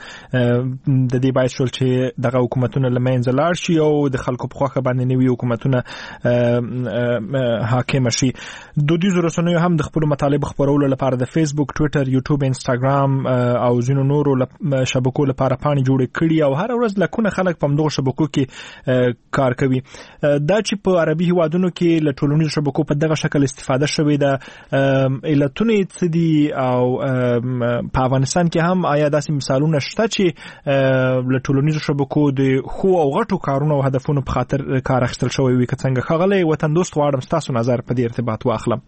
د دې باعث شول چې دغه حکومتونه له منځه لاړ شي او د خلکو په خوښه باندې نوي حکومتونه حاکم شي. دودیزو رسنیو هم د خپلو مطالبو خپرولو لپاره د فیسبوک، ټویټر، یوټیوب، انسټاګرام او ځینو نورو شبکو لپاره پاڼې جوړې کړي او هر ورځ لکونه خلک په همدغو شبکو کې کار کوي. دا چې په عربي هیوادونو کې له ټولنیزو شبکو په دغه شکل استفاده شوې ده، علتونه یې څه دي او په افغانستان کې هم آیا داسې مثالونه شته چې له ټولنیزو شبکو د ښو او غټو کارونو او هدفونو په خاطر کار اخیستل شوی وي؟ که څنګه ښاغلی وطن دوست، غواړم ستاسو نظر په دې ارتباط واخلم.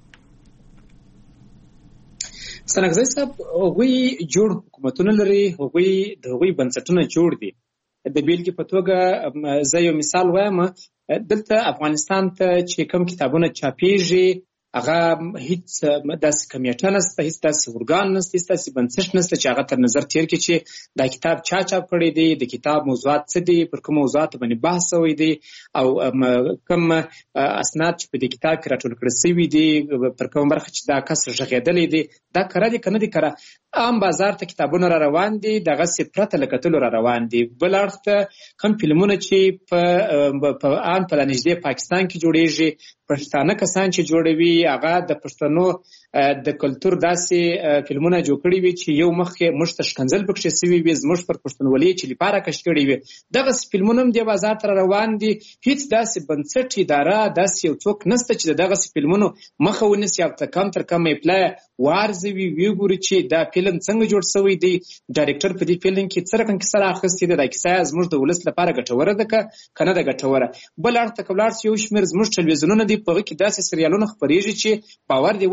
ستانکزی صاحب، هغوی جوړ حکومتونه لري، هغوی د هغوی بنسټونه جوړ دي. د بیلګې په توګه زه یو مثال وایم، دلته افغانستان ته چې کوم کتابونه چاپېږي هغه هیڅ داسې کمیټه نشته، هیڅ داسې ارګان نشته، هیڅ داسې بنسټ نشته چې هغه تر نظر تیر کړي چې دا کتاب چا چاپ کړی دی، د کتاب موضوعات څه دي، پر کوم موضوعات باندې بحث شوی دی او کوم اسناد چې په دې کتاب کې راټول کړل شوي دي، پر کوم برخه چې دا کس غږېدلی دی، دا کره دي که نه دي کره. عام بازار ته کتابونه را روان دي، دغسې پرته له کتلو را روان دي. بل اړخ ته کوم فلمونه چې په ان په نږدې پاکستان کې جوړېږي، پښتانه کسان چې جوړوي هغه د پښتنو د کلتور داسې فلمونه جوړ کړي وي چې یو مخکې موږ ته ښکنځل پکښې شوي وي، زموږ پر پښتونولۍ چې لپاره کش کړي وي. دغسې فلمونه هم دې بازار ته را روان دي. هیڅ داسې بنسټ اداره، داسې یو څوک نشته چې د دغسې فلمونو مخه ونیسي او ته کم تر کمه اپلای وارزوي، ویې ګوري چې دا فلم څنګه جوړ شوی دی، ډایرکټر په دې فلم کې څه رقم کیسه رااخیستې ده، دا کیسه زموږ د ولس لپاره ګټوره ده که نه ده ګټوره. بل اړخ ته که ولاړ شو، یو شمېر زموږ ټلویزیونونه دي، په هغه کې داسې سریالونه خپرېږي چې باور دې وسه په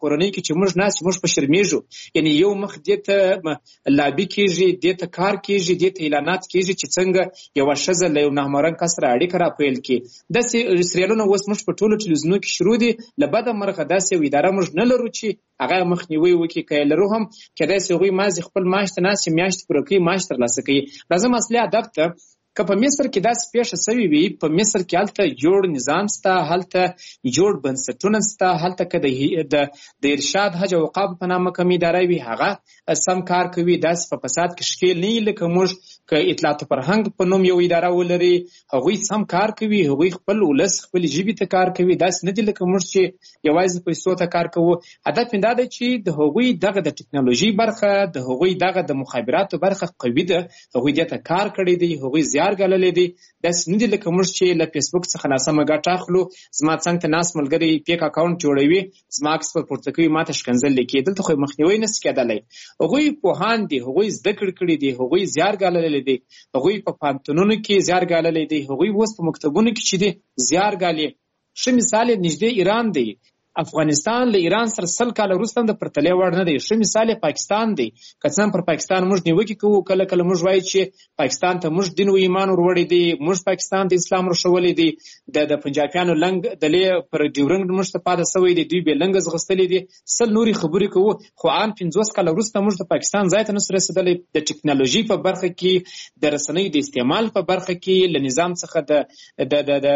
کورنۍ کې چې موږ ناس موږ په شرمېږو یعنی یو مخ دې ته لابي کېږي دې ته کار کېږي دې ته اعلانات کېږي چې څنګه یوه ښځه له یو نامحرم کس سره اړیکه راپیل کړي داسې سریالونه اوس موږ په ټولو ټلویزیونونو کې شروع دي له بده مرغه داسې یو اداره موږ نه لرو چې هغه مخنیوي وکړي که یې لرو هم کېدای شي هغوی مازې خپل معاش ته ناستې میاشتې پوره کوي معاش ترلاسه کوي راځم اصلي هدف ته که په مصر کې داسې پیښه سوې وي په مصر کې هلته جوړ نظام سته هلته جوړ بنسټونه سته هلته که د ارشاد حج او اوقافو په نامه کومه اداره وي هغه سم کار کوي داسې په فساد کې ښکېل نه وي لکه موږ که اطلاعات و فرهنګ په نوم یو اداره ولري هغوی سم کار کوي هغوی خپل ولس خپل ژبې ته کار کوي داسې نه دي لکه موږ چې یوازې پیسو ته کار کوو هدف یې دا دی چې د هغوی دغه د ټکنالوژي برخه د هغوی دغه د مخابراتو برخه قوي ده هغوی دې ته کار کړی دی هغوی زیار ګاللی دی داسې نه دي لکه موږ چې له فیسبوک څخه ناسمه ګټه اخلو زما څنګ ته ناست ملګری پیک اکاونټ جوړوي زما عکس پر پورته کوي ماته ښکنځل لیکي دلته خو مخنیوی نشي کېدلی هغوی پوهان دي هغوی زده کړې کړي دي هغوی زیار ګاللی دی هغوی په پانتونونو کې زیار ګاللی دی هغوی اوس په مکتبونو کې چې دي زیار ګالي ښه مثال یې نږدې ایران دی افغانستان له ایران سره سل کاله وروسته هم د پرتلې وړ نه دی ښه مثال یې پاکستان دی که څه هم پر پاکستان موږ نیوکې کوو کله کله موږ وایو چې پاکستان ته موږ دین و ایمان ور وړی دی موږ پاکستان د اسلام ورښولی دی د د پنجابیانو لنګ دلې پر ډیورنډ موږ ته پاته سوی دی دوی بې لنګه ځغستلي دي سل نورې خبرې کوو خو ان پنځوس کاله وروسته موږ د پاکستان ځای ته نسو رسېدلی د ټکنالوژي په برخه کې د رسنیو د استعمال په برخه کې له نظام څخه د د د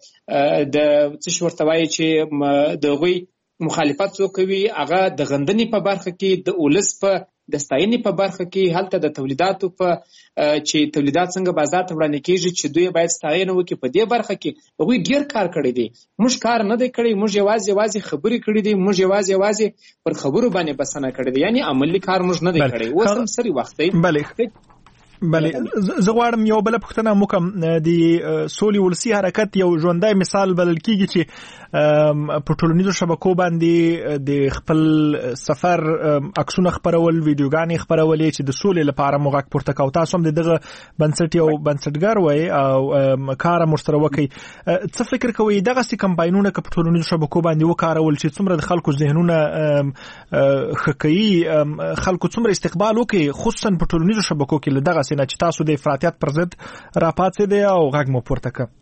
د څه شي ورته وایي چې د هغوی مخالفت څوک کوي هغه د غندنې په برخه کې د ولس په د ستاینې په برخه کې هلته د تولیداتو په چې تولیدات څنګه بازار ته وړاندې کېږي چې دوی باید ستاینه وکړي په دې برخه کې هغوی ډېر کار کړی دی موږ کار نه دی کړی موږ یوازې یوازې خبرې کړي دي موږ یوازې یوازې پر خبرو باندې بسنه کړې دی یعنی عملي کار موږ نه دی کړی اوس هم سری وخت دی بله بله زه غواړم یو بله پوښتنه وکړم د سولې ولسي حرکت یو ژوندی مثال بلل کېږي چې په ټولنیزو شبکو باندې د خپل سفر عکسونه خپرول ویډیوګانې خپرولې چې د سولې لپاره مو غږ پورته کوو تاسو هم د دغه بنسټ یو بنسټګر وئ او کار هم ورسره وکئ څه فکر کوئ دغسې کمپاینونه که په ټولنیزو شبکو باندې وکارول چې څومره د خلکو ذهنونه ښه کوي خلکو څومره استقبال وکړي خصوصا په ټولنیزو شبکو کې له دغسې نه چې تاسو د افراطیت پر ضد راپاڅېدئ او غږ مو پورته کړ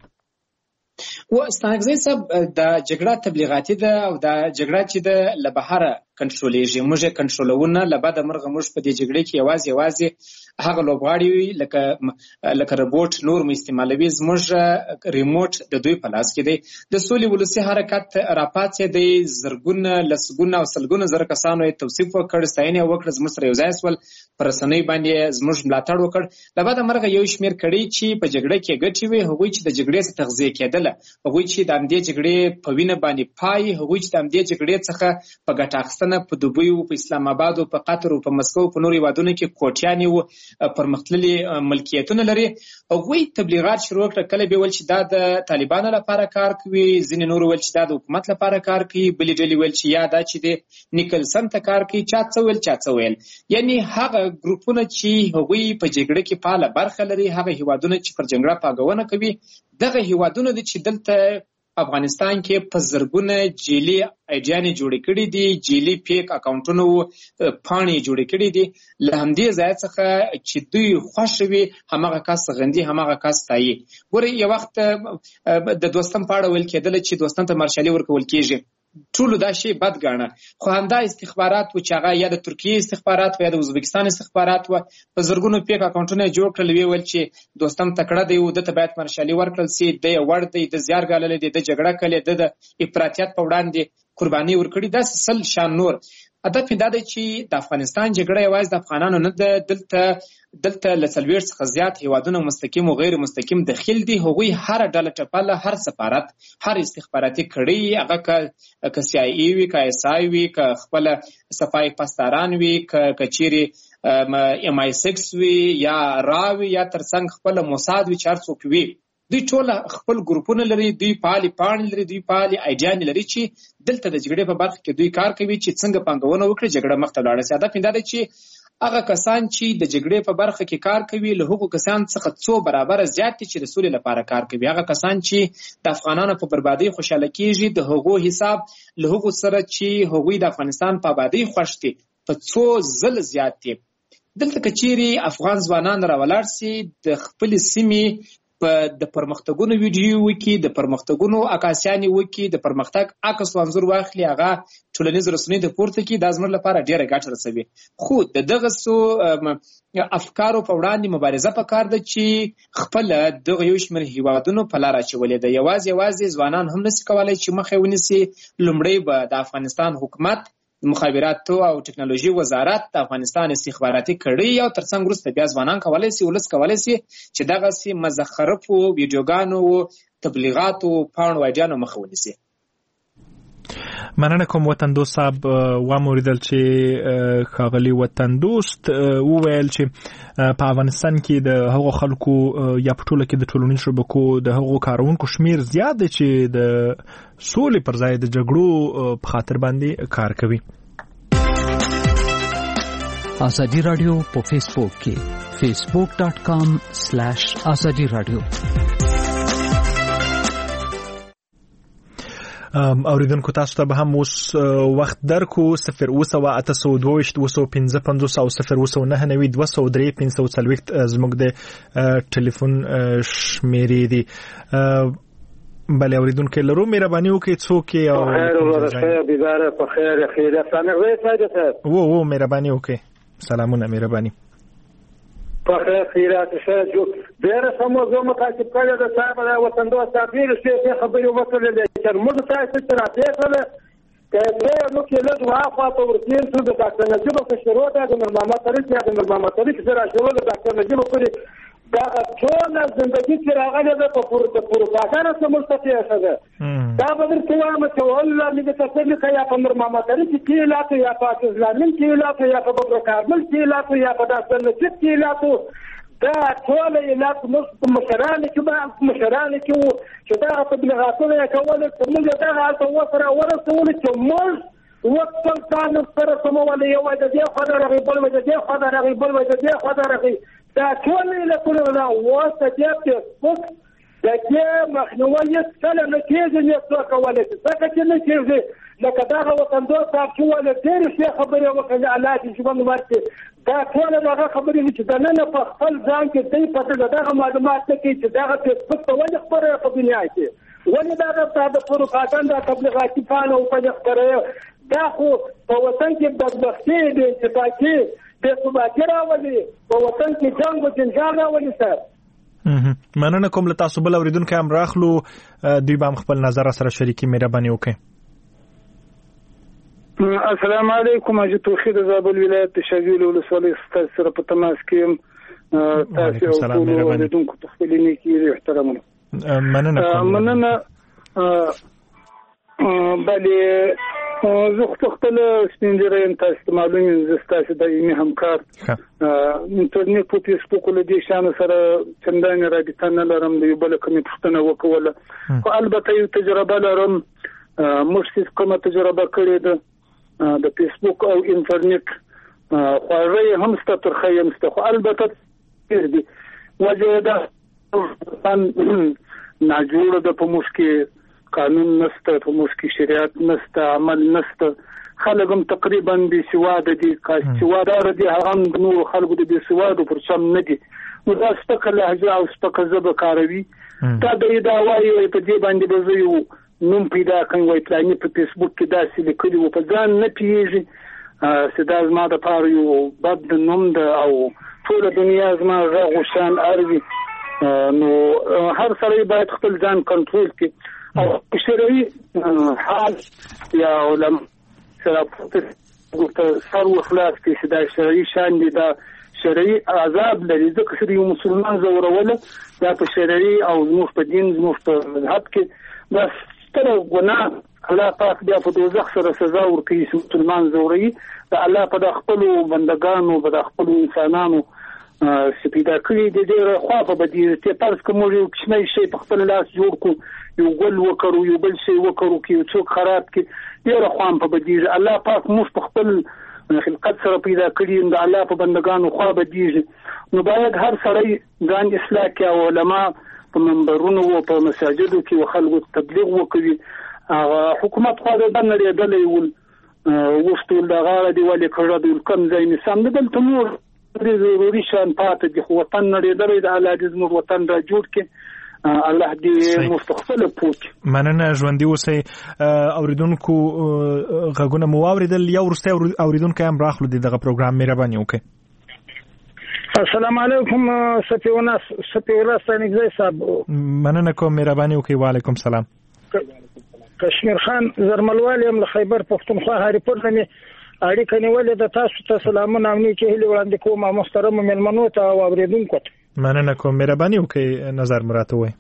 و ستانکزی صاحب دا جګړه تبلیغاتي ده او دا جګړه چې ده له بهره کنټرولېږي موږ یې کنټرولونه له بده مرغه موږ په دې جګړې کې یوازې یوازې هغه لوبغاړي وي لکه لکه روبوټ نور مو استعمالوي زموږ ریموټ د دوی په لاس کې دی د سولې ولسي حرکت راپاڅېدی زرګونه لسګونه او سلګونه زره کسانو یې توصیف وکړ ستاینه یې وکړه زموږ سره یو ځای سول پر رسنیو باندې زموږ ملاتړ وکړ له بده مرغه یو شمېر کړي چې په جګړه کې ګټې وي هغوی چې د جګړې څخه تغذیه کېدله هغوی چې د همدې جګړې په وینه باندې پای هغوی چې د همدې جګړې څخه په ګټه اخیستنه په دوبۍ و په اسلام آباد و په قطر و په مسکو په نورو هېوادونو کې کوټیانې و پرمختللي ملکیتونه لري هغوی تبلیغات شروع کړه کله به ویل چې دا د طالبانو لپاره کار کوي ځینې نور ویل چې دا د حکومت لپاره کار کوي بلې ډلې ویل چې یا دا چې د نیکلسن ته کار کوي چا څه ویل چا څه ویل یعنی هغه ګروپونه چې هغوی په جګړه کې فعاله برخه لري هغه هېوادونه چې پر جګړه پاګونه کوي دغه هېوادونه دي چې دلته افغانستان کې په زرګونه جعلي ایډیانې جوړې کړي دي جعلي فیک اکاونټونه پاڼې جوړې کړي دي له همدې ځای څخه چې دوی خوښ وي هماغه کس غندي هماغه کس ستایي ګورئ یو وخت د دوستم په اړه ویل کېدله چې دوستم ته مارشالي ورکول کېږي ټولو دا شی بد ګاڼه خو همدا استخبارات و چې هغه یا د ترکیې استخبارات و یا د ازبکستان استخبارات و په زرګونو پیک اکاونټونه جوړ کړل وی ول چې دوستم تکړه دی او دته باید مارشالي ورکړل سي د وړ دی د زیار ګالل دی د جګړه کړي د افراطیت په وړاندې قرباني ورکړي دا سل شان نور هدف دا دی چې د افغانستان جګړه یوازې د افغانانو نه ده دلته دلته له څلوېښت څخه زیات هېوادونه مستقیم او غیر مستقیم دخیل دي هغوی هر ډله ټپله هر سفارت هر استخباراتي کړۍ هغه که سی آی ای وي که ایس آی وي که خپله صفای پاسداران وي که چیرې ایم آی سکس وي یا را وي یا ترڅنګ خپله موساد وي چې هر څوک وي دوی ټول خپل ګروپونه لري دوی فعالې پاڼې لري دوی فعالې ایډیانې لري چې دلته د جګړې په برخه کې دوی کار کوي چې څنګه پانګونه وکړي جګړه مخته لاړه شي هدف یې دا دی چې هغه کسان چې د جګړې په برخه کې کار کوي له هغو کسان څخه څو برابر زیات دي چې د سولې لپاره کار کوي. هغه کسان چې د افغانانو په بربادۍ خوشاله کیږي د هغو حساب له هغو سره چې هغوی د افغانستان په آبادۍ خوښ دي په څو ځل زیات دي. دلته که چیرې افغان ځوانان راولاړ سي د خپلې سیمې په د پرمختګونو ویډیو وکي، د پرمختګونو عکاسیانې وکي، د پرمختګ عکس و انځور واخلي، هغه ټولنیز رسنۍ د پورته کړي، دا زموږ لپاره ډېره ګټه رسوي. خو د دغه څو افکارو په وړاندې مبارزه پکار ده چې خپله دغه یو شمېر هیوادونو په لاره اچولې ده. یوازې یوازې ځوانان هم نشي کولی چې مخه ونیسي. لومړی به د افغانستان حکومت، مخابراتو او ټکنالوژي وزارت، د افغانستان استخباراتي کړۍ او ترڅنګ وروسته بیا ځوانان کولی سي، ولس کولی سي چې دغسې مزخرفو ویډیوګانو، تبلیغاتو، پاڼو وایډیانو مخه ونیسي. مننه کوم وطن دوست صاحب. وموریدل چې ښاغلي وطن دوست وویل چې په افغانستان کې د هغو خلکو یا په ټوله کې د ټولنیزو شبکو د هغو کارونکو شمیر زیات دی چې د سولې پر ځای د جګړو په خاطر باندې کار کوي. ازادي رادیو په فیسبوک کې فیسبوک ډاٹ کام سلیش ازادي رادیو. اوریدونکو تاسو ته به هم اوس وخت درکو. صفر اوه سوه اته سوه دوه ویشت اوه سوه پنځه پنځوس او صفر اوه سوه نهه نوي دوه سوه درې پنځه سوه څلوېښت زموږ د ټلیفون شمیرې دي. بله اوریدونکو لرو، مهرباني وکړئ څوک یې او خیر ورسره بیداره په خیر خیره سامع وې صاحب. وو وو مهرباني وکړئ. سلامونه مهرباني. په خیر خیرات شه جو ډېر سموږه متاسف کړی د صاحب د وطن دوست ډېر څه خبرې وکړلې چې موږ تاسو ته راځي کله نو کې له واخوا په ورتین څو د ډاکټر نجیب په شروع د مرمامه طریق یا د مرمامه طریق سره شروع د ډاکټر نجیب په دا ټول ژوندۍ چې راغله د پور د پروپاګاندا سره مستفیده ده. دا به درته وایم چې والله موږ تاسو نه یا په مرمامه طریق کې لاته یا په اسلامین کې لاته یا په بروکارمل کې لاته یا په ډاکټر نجیب کې لاته دا ټول علاج مشران کې به مشران کې چې دا په بلغاتونه کول چې موږ دا حالت وسره ورسول چې موږ وقت کان سره سمول یو د دې خبره غیبل و د دې خبره غیبل و د دې خبره غیبل دا ټول له کله دا واسطه دې فوک دا چې مخنوي سره نه کېږي نه څه کولای شي څنګه چې نه کېږي لکه دا وطن دوست صاحب چې ول ډېر څه خبره وکړه الله دې ژوند ورکړي. دا ټول دا خبرې چې دا نه په خپل ځان کې دې پته دا معلومات کې چې دا فیسبوک ته ولې خبره په دنیا کې ولې دا د پروپاګاندا تبلیغاتي پاڼه او په خبره دا خو په وطن کې د بدبختي د انتفاقي د ثبات راولي په وطن کې جنگ او جنجال راولي. سر مننه کوم له تاسو بل اوریدونکو هم راخلو دوی به خپل نظر سره شریکي مهرباني وکړئ. السلام علیکم. اجي توحید زابل ولایت شاګیل ولسوالۍ ستاسو سره په تماس کې تاسو او اوریدونکو ته خپل نیکی احترام. مننه مننه بله زه خپل سپینځرین تاسو معلومه زستاسو د ایمه همکار انټرنیټ په فیسبوک له دې شان سره چندان رابطه نه لرم. د یو بل کومې پښتنه وکوله خو البته یو تجربه لرم. مشکل کومه تجربه کړې ده د فیسبوک او انټرنیټ خو هم ست تر خیم ست خو البته دې وجه ده نه جوړه د په مشکل قانون نسته، په موږ کې شریعت نسته، عمل نسته، خلک هم تقریبا بې سواده دي. سوادار دي هغه هم نور خلکو د بې سوادو پر شم نه دي. نو دا سپکه لهجه او سپکه ژبه کاروي. دا د دا وایي په دې باندې به زه یو نوم پیدا کړم وایي پلاني په فیسبوک کې داسې لیکلي وو په ځان نه پوهېږي چې دا زما دپاره یو بد نوم ده او ټوله دنیا زما غږ و شان اروي. نو هر سړی باید خپل ځان کنټرول کړي او شرعي حال یا علم سره ګوته سر وخلاص کې چې دا شرعي شان دي، دا شرعي عذاب لري. ځکه چې یو مسلمان زوروله دا په شرعي او زموږ په دین زموږ په مذهب کې دا ستره ګناه الله پاک بیا په دوزخ سره سزا ورکوي چې مسلمان زوروي. دا الله په خپل بندگانو په خپل انسانانو سپیدا کړی د دې خوا په بدی ته پرس کوم یو کښنی شي په خپل لاس جوړ کو یو ګل وکړو یو بل شي وکړو کې څوک خراب کې ډیره خوام په بدی الله پاک موږ په خپل خلقت سره پیدا کړی د الله په بندگانو خوا بدیږي نو باید هر سړی ځان اصلاح کړي او علما په منبرونو او په مساجدو کې خلکو تبلیغ وکړي حکومت خو د نړیدلې ول وستول دغه دی ولې کړه د کم ځای نسام د دلته نور ضروري شان پاتې د وطن نړیدلې د الله دې زموږ وطن را جوړ کړي الله دې مستقبل پوک مننه ژوندۍ اوسئ اوریدونکو غږونه مو واوریدل یو وروستی اوریدونکی هم راخلو دغه پروګرام مهرباني وکړئ السلام علیکم سفیونا سفیولا ستانګزی صاحب مننه کوم مهرباني وکړئ وعلیکم سلام کشمیر خان زرملوال یم له خیبر پښتونخوا هریپور نه اړیکه نیولې د تاسو ته سلامونه او نیکه هیله وړاندې کوم محترم مېلمنو ته او اوریدونکو ته مننه کوم مهرباني وکړئ نظر مراته وای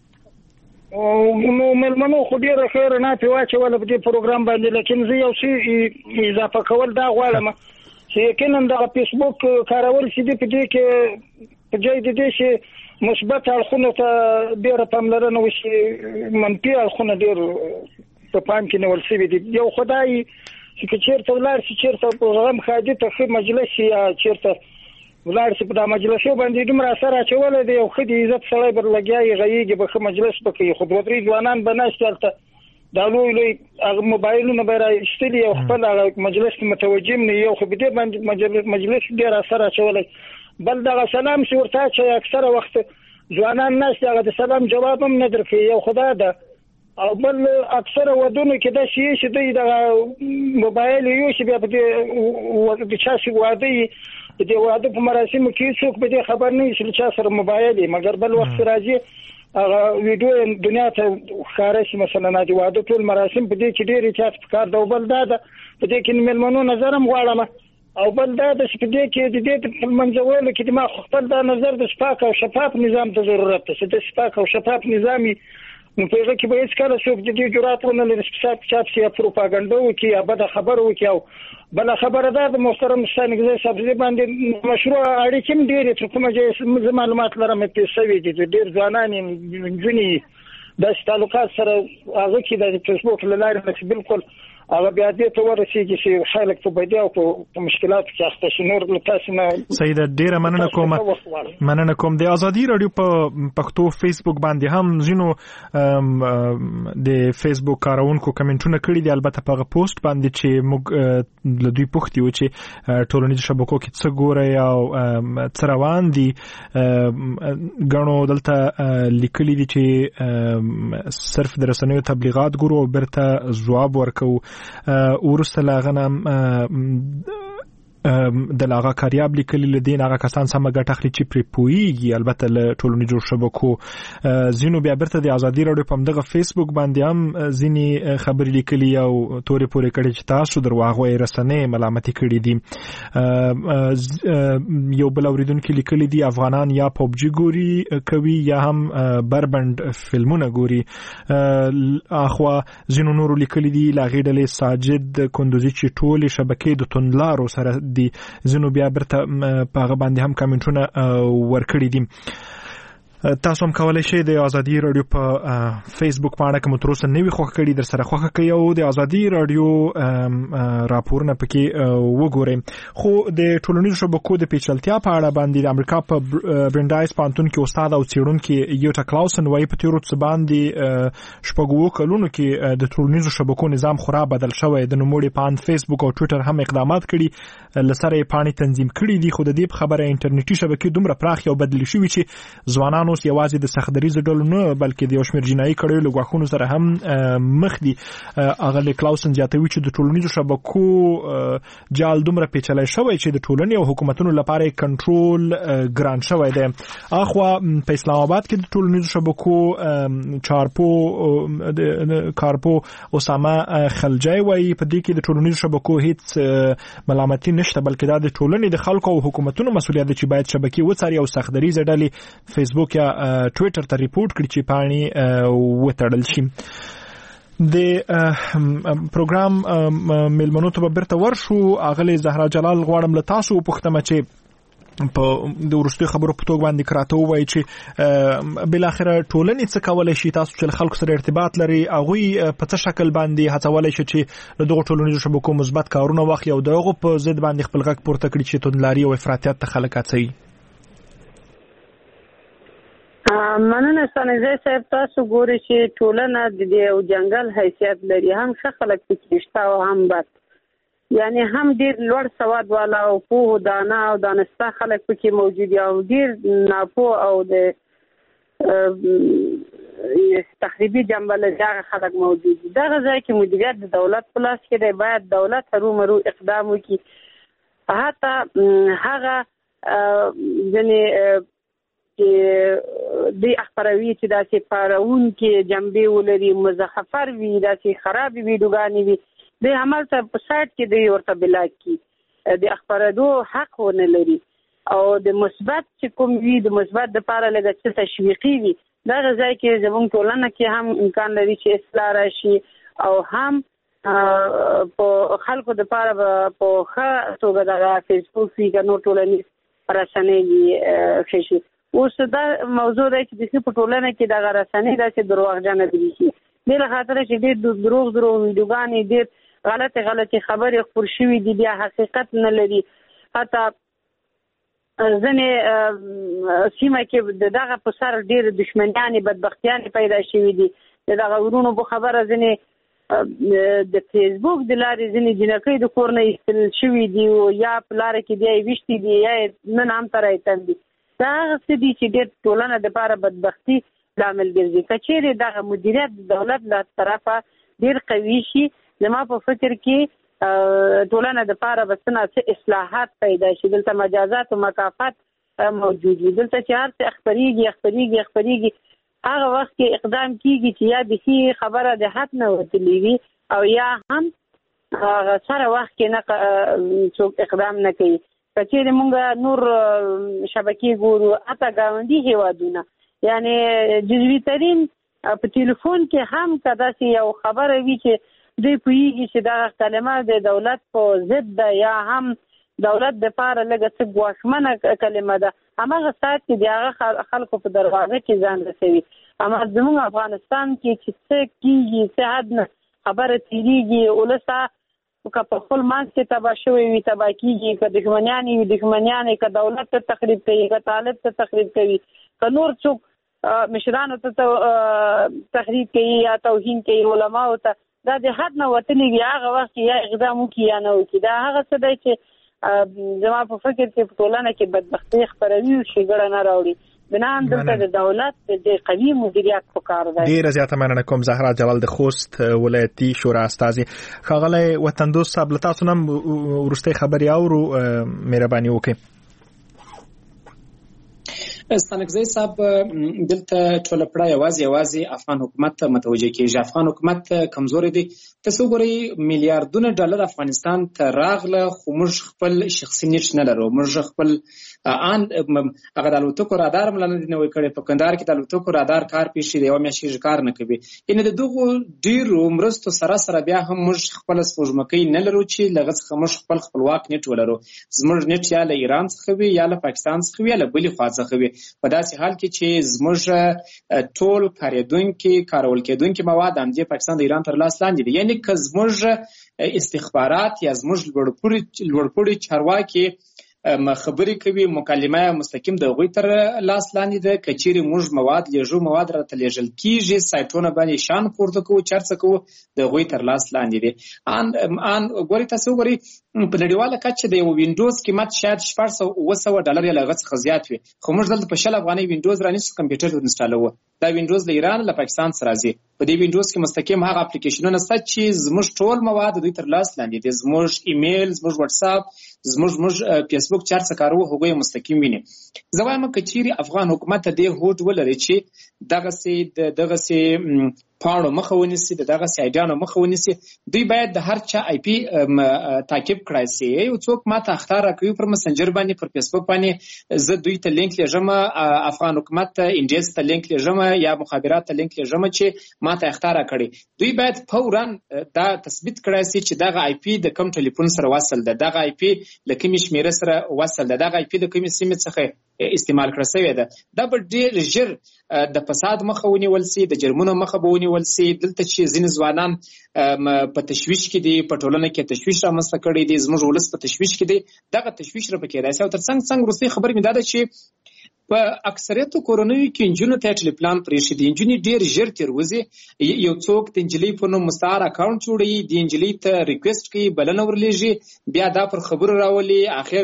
نو مېلمنو خو ډیره خیر نه پیواچې ولا په دې پروګرام باندې لیکن زه یو څه اضافه کول دا غواړم چې یقینا د فیسبوک کارول چې دی په دې کې په ځای د دې چې مثبت اړخونه ته ډیره پاملرنه وشي منفي اړخونه ډیر په پام کې نیول شوي دي یو خدای چې چیرته ولاړ شي چیرته په غم خادي ته مجلس یا چیرته ولاړ شي په د مجلس باندې دومره اثر اچول دي او خدي عزت سړی بر لګیاي غيږي به مجلس پکې خو دوه درې ځوانان بناشتلته دا لوی لوی هغه موبایلونه به راځي او خپل مجلس متوجه نه یو خو به دې باندې مجلس ډیر اثر اچول بل دا سلام چې ورته چې اکثره وخت ځوانان نشي هغه د سلام جواب هم نه درکې یو خدای دا او بل اکثره ودونو کې دا شی چې د موبایل یو شی بیا په د چا شي واده د واده په مراسمو کې څوک به خبر نه شي چې سره موبایل مګر بل وخت راځي هغه ویډیو دنیا ته ښکاره شي مثلا د واده ټول مراسم په دې کې ډېر چات کار دا بل دا په دې کې مېلمنو نظرم غواړم او بل دا د سپدې کې د دې په منځولو کې د ما خپل دا نظر د سپاک او شفاف نظام ته ضرورت ده چې د سپاک او شفاف نظامي نو په هغه کې به هیڅ کله څوک د دې جرأت ونه لري چې چاپ چاپ سي پروپاګاندا وکړي یا بده خبره وکړي او بل خبره ده د محترم ستانګزی صاحب باندې مشروع اړیکې هم ډېرې چې کومه معلومات لرم چې سوي دي ډېر ځوانان ځنی د تعلقات سره هغه کې د فیسبوک لاره نه بالکل هغه بیا دې ته ورسیږي چې خلک په بدی او په مشکلات کې اخته شي نور له تاسو نه سید ډیره مننه کوم مننه کوم د ازادي رادیو په پښتو فیسبوک باندې هم زینو د فیسبوک کارونکو کمنټونه کړي دي البته په پوسټ باندې چې موږ له دوی پوښتنه و چې ټولنیزو شبکو کې څه ګوري او څه روان دي غنو دلته لیکلي دي چې صرف د رسنیو تبلیغات ګورو او برته جواب ورکو ورسته لاغنم د لاغه کاریاب لیکل لدین هغه کسان سم ګټه اخلي چې پری پويږي البته له ټولنیزو شبکو زینو بیا برته د ازادي رادیو په دغه فیسبوک باندې هم ځینی خبرې لیکلي او تورې پورې کړي چې تاسو درواغ رسنۍ ملامتي کړي دي یو بل اوریدونکو لیکلي دي افغانان یا پبجي ګوري کوي یا هم بربند فلمونه ګوري اخوا زینو نور لیکلي دي لاغې ډلې ساجد کندوزي چې ټول شبکې د توندلارو سره دي زنو بیا برته په هغه باندې هم کمنټونه ورکړي دي تاسو هم کولای شئ د ازادي رادیو په فیسبوک باندې کوم تر اوسه نوی خوښ کړي در سره خوښ کړئ او د ازادي رادیو راپورونه پکې وګورئ خو د ټولنیزو شبکو د پیچلتیا په اړه باندې د امریکا په برنډایز پانتون کې استاد او څېړونکي یوټا کلاوسن وايي په تیرو څه باندې شپږو کلونو کې د ټولنیزو شبکو نظام خورا بدل شوی د نوموړي په فیسبوک او ټوئیټر هم اقدامات کړي لسره یې پانی تنظیم کړي دي خو د دې خبره انټرنیټي شبکې دومره پراخ او بدل شوی چې ځوانانو اوس یوازې د سختدریز ډول نه بلکې د یو شمېر جنایي کړیو له غواخونو سره هم مخ دي هغه له کلاوسن زیاتوي چې د ټولنیزو شبکو جال دومره پیچلای شوی چې د ټولنې او حکومتونو لپاره کنټرول ګران شوی دی اخوا په اسلام آباد کې د ټولنیزو شبکو چارپو د کارپو اسامه خلجای وایي په دې کې د ټولنیزو شبکو هیڅ ملامتي نشته بلکې دا د ټولنې د خلکو او حکومتونو مسؤلیت دی چې باید شبکې وڅاري او سختدریز ډلې فیسبوک یا ټوئیټر ته ریپورت کړي چې پانی وتړل شي د پروګرام ملمنو ته برته ورشو اغلی زهرا جلال غواړم له تاسو پوښتنه چې په د ورستي خبرو په توګه باندې کراته وایي چې بل اخر ټولنې څه کولای شي تاسو چې خلکو سره ارتباط لري هغه په څه شکل باندې هڅولای شي چې دغه ټولنیزو شبکو مثبت کارونه واخلي او دغه په ضد باندې خپل غږ پورته کړي چې توندلاري او افراطیت ته خلک اچي. مننه ستنه صاحب تاسو ګورئ چې ټولنه د یو جنگل حیثیت لري هم خلک پکې شته او هم بد یعنی هم ډیر لوړ سواد والا او په دانا او دانسته خلک پکې موجود او ډیر ناپو او د تخریبي جنبه له خلک موجود دي. دغه ځای کې مدیریت د دولت په لاس کې دی، باید دولت هرومرو اقدام وکړي. حتی هغه ځنې چې د اخباروي چې داسې پارون کې جنبې ولري مزخرف وي داسې خراب ویډیوګانې وي د عمل ته په سایت کې د ورته بلاک کی د اخباراتو حق ونه لري او د مثبت چې کوم وی د مثبت د پاره لږ څه تشویقي وي دا ځای کې زموږ ټولنه کې هم امکان لري چې اصلاح راشي او هم په خلکو د پاره په ښه توګه د فیسبوک کې نو ټولنې رسنۍ شي. اوس دا موضوع دی چې په ټولنه کې د رسنۍ داسې دروغجن دي بل خاطر چې ډېر دروغ دروغ ویډیوګانې ډېر غلطه غلطه خبرې خبر شوې دي بیا حقیقت نه لري. حتی ځنې سیمه کې دغه په سر ډېر دښمنیانې بدبختیانې پیدا شوې دي دغه ورونو په خبره ځنې د فیسبوک د لارې ځنې جنکۍ د کور نه ایستل شوې دي او یا په لاره کې دی ویشتي دي یا نن هم تر ایتن دي. دا هغه څه دي چې ډېر ټولنه د لپاره بدبختي لامل ګرځي. کچېرې دغه مدیریت د دولت له طرفه ډېر قوي شي زما په فکر کې ټولنه د لپاره بسنه څه اصلاحات پیدا شي. دلته مجازات او مکافات موجود وي، دلته چې هر څه اخباريږي اخباريږي اخباريږي هغه وخت کې اقدام کیږي چې یا د هي خبره د حد نه وتلی وي او یا هم هغه سره وخت کې نه څوک اقدام نه کوي. کچېرې مونږ نور شبکې ګورو اته گاونډي هیوادونه یعنی جزوی ترین په ټلیفون کې هم کداسي یو خبره وی چې دوی پوهیږي چې دا کلمه د دولت په ضد ده یا هم دولت د پاره لږه څه ګواښمنه کلمه ده هماغه ساعت کې د هغه خلکو په دروازه کې ځان رسوي. اما زموږ افغانستان کې چې څه کېږي څه حد نه خبره تیریږي ولسه که په خپل منځ کې تباه شوی وي تباه کېږي که دښمنیانې وي دښمنیانې که دولت ته تخریب کوي که طالب ته تخریب کوي که نور څوک مشرانو ته تخریب کوي یا توهین کوي علماو ته دا د حد نه وتلی وي هغه وخت یا اقدام وکړي یا نه وکړي. دا هغه څه دی چې زما په فکر کې په ټولنه کې بدبختي خپروي او ښېګړه نه راوړي. بنان دلته د دولت د قوي مدیریت پکار دی. ډېره زیاته مننه کوم زهرا جلال د خوست ولایتي شورا استازي. ښاغلی وطندوست صاحب له تاسو نه هم وروستۍ خبرې اورو مهرباني وکړئ. ستانکزی صاحب دلته ټوله پړه یوازې یوازې افغان حکومت ته متوجه کېږي. افغان حکومت کمزوري دی. تاسو ګورئ میلیارډونه ډالر افغانستان ته راغله خو موږ خپل شخصي نیټ نه لرو. موږ خپل ان هغه د الوتکو رادار هم نه دی نوی کړی. په کندهار کې د الوتکو رادار کار پیښ دی یوه میاشت کار نه کوي. یعنې د دغو ډېرو مرستو سره سره بیا هم موږ خپله سپوږمکۍ نه لرو چې له هغه څخه موږ خپل خپلواک نیټ ولرو. زموږ نیټ یا له ایران څخه وي یا له پاکستان څخه وي یا له بلې خوا څخه وي. په داسې حال کې چې زموږ ټول کارېدونکي کارول کېدونکي مواد همدې پاکستان د ایران تر لاس لاندې دي. یعنې که زموږ استخبارات یا زموږ لوړپوړي چارواکي خبرې کوي مکالمه مستقیم د هغوی تر لاس لاندې ده. که چیرې موږ مواد لیږو مواد راته لیږل کېږي سایټونه باندې شان پورته کوو چرڅه کوو د هغوی تر لاس لاندې دي. ان ان ګورئ تاسو ګورئ په نړیواله کچه د یو وینډوز قیمت شاید شپږ سوه اوه سوه ډالر یا له هغه څخه زیات وي خو موږ دلته په شل افغانۍ وینډوز رانیسو کمپیوټر انسټالوو. دا وینډوز له ایران له پاکستان څخه راځي. په دې وینډوز کې مستقیم هغه اپلیکیشنونه شته چې زموږ ټول مواد دوی تر لاس لاندې دي. زموږ ایمیل زموږ واتساپ زموږ موږ فیسبوک چار څه کارو هغوی مستقیم ویني. زه وایم که چیرې افغان حکومت ته دې هوډ ولري چې دغسې دغسې پاڼو مخه ونیسي، د دغه سایډانو مخه ونیسي. دوی باید د هر چا آی پی تعقیب کړای سي. یو څوک ماته اخطار راکوي پر مسنجر باندې، پر فیسبوک باندې، زه دوی ته لینک لیږم، افغان حکومت ته انډیز ته لینک لیږم یا مخابرات ته لینک لیږم چې ماته اخطار راکړي. دوی باید فورا دا تثبیت کړای سي چې دغه آی پی د کوم ټلیفون سره وصل ده، دغه آی پی له کومې شمیره سره وصل ده، دغه آی پی د کومې سیمې څخه استعمال کړل شوی ده. دا به ډېر ژر د فساد مخه ونیول سي، د جرمونو مخه به ونیول سي. دلته چې ځینې ځوانان په تشویش کې دي، په ټولنه کې تشویش رامنځته کړی دی، زموږ ولس په تشویش کې دی، دغه تشویش را پکې راسي. او تر څنګ څنګ وروستۍ خبرې مې دا ده چې په اکثریتو کورنیو کې نجونو ته ټلیپلان پرېښي دي. نجونې ډېر ژر تېروځي. یو څوک د نجلۍ په نوم مستعار اکاونټ جوړوي، د نجلۍ ته ریکویسټ کوي، بلنه ورلېږي، بیا دا پر خبرو راولي،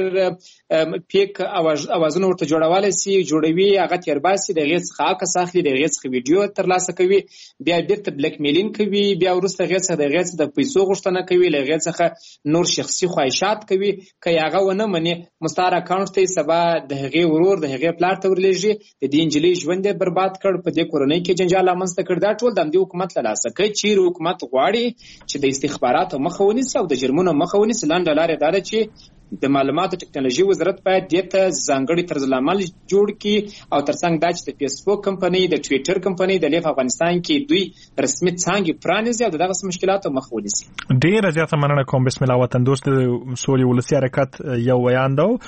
اخر پیک اوازونه ورته جوړولی سي، جوړوي، هغه تېرباسي، د هغې څخه عکس اخلي، د هغې څخه ویډیو ترلاسه کوي، بیا بیرته بلیک میلینګ کوي، بیا وروسته هغې څخه د هغې څخه د پیسو غوښتنه کوي، له هغې څخه نور شخصي خواهشات کوي. که یې هغه ونه مني، مستعار اکاونټ ته یې سبا د هغې ورور، د هغې پلار ته ورلېږي، د دې نجلۍ ژوند یې برباد کړ، په دې کورنۍ کې جنجال رامنځته کړ. دا ټول د همدې حکومت له لاسه کوي. چیرې حکومت غواړي چې د استخباراتو مخه ونیسي او د جرمونو مخه ونیسي، لنډه لاره دا ده چې د معلوماتو ټکنالوژي وزارت باید دې ته ځانګړي طرزالعمل جوړ کړي. او ترڅنګ دا چې د فیسبوک کمپنۍ، د ټویټر کمپنۍ د لیف افغانستان کې دوی رسمي څانګې پرانیزي او دغه مشکلاتو مخه ونیسي. ډېره زیاته مننه کوم. بسم الله وطن دوست سولې ولسي حرکت یو ویاند او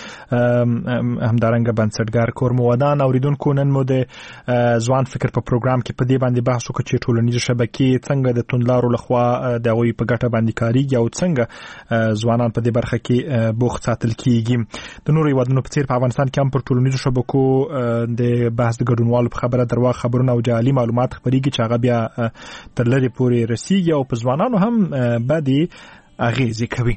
همدارنګه بنسټګر کورمو ودان اوریدونکو، نن مو د ځوان فکر په پروګرام کې په دې باندې بحث وکړو چې ټولنیز شبکې څنګه د توندلارو لخوا د هغوی په ګټه باندې کاریږي او څنګه ځوانان په دې برخه کې بوخت ساتل کیږي. د نورو هیوادونو په څیر په افغانستان کې هم پر ټولنیزو شبکو د بحث د ګډونوالو په خبره درواغ خبرونه او جعلي معلومات خپرېږي چې هغه بیا تر لرې پورې رسیږي او په ځوانانو هم بدې اغېزې کوي.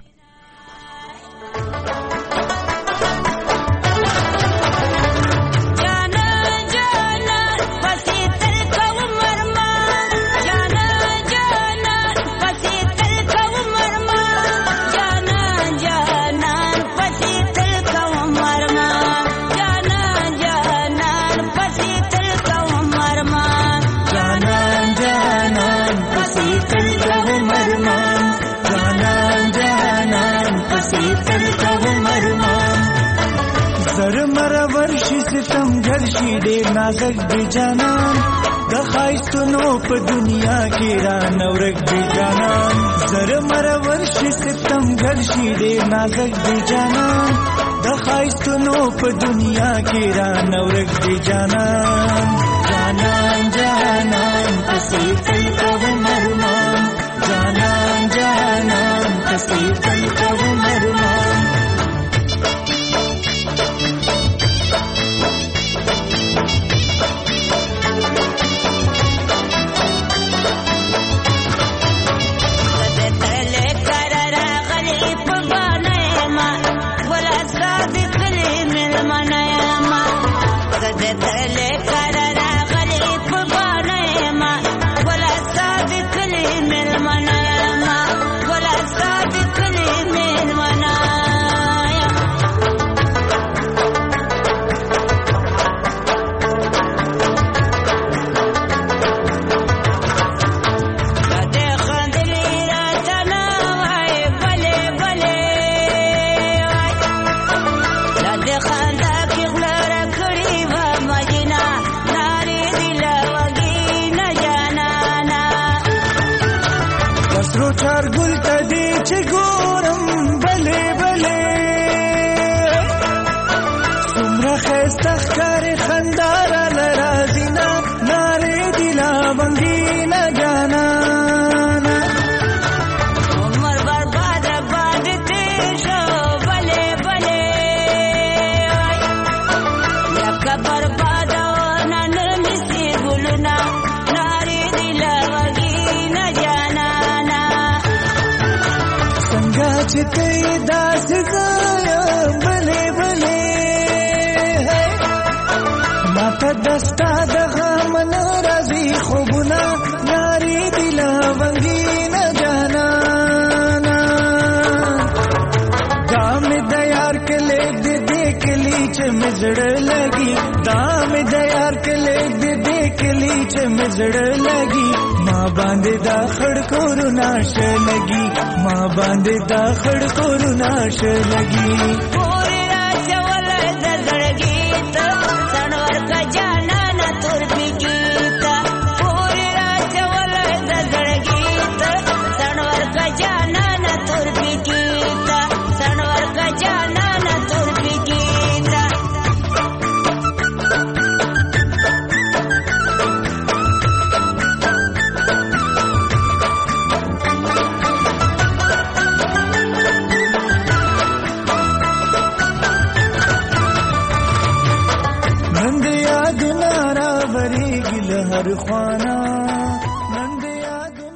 نازک دی جانان د خایستونو په دنیا کې را نورک دی جانان، زر مرور شي ستم ګرشي ډېر نازک دی جانان د خایستونو په دنیا کې را نورک دی جانان. جانان جانان پسې تل کوم ارمان، جانان جانان پسې تل کوم ارمان. دستا دغه من راځي خوبونه ناری دل ونګین جانانا دام د یار کله دې دې کلی چې مزړ لګي دام د یار کله دې دې کلی چې مزړ لګي ما ما باندې دا خړ کورونا شلګي ما باندې دا خړ کورونا شلګي پورې راځه ولې د زړګي ته سنور کا جانا نه تور بګیتا پورې راځه ولې د زړګي ته سنور کا جانا نه تور بګیتا سنور کا جانا نه تور بګیتا نند یاد نارا وریږي له هر خوانا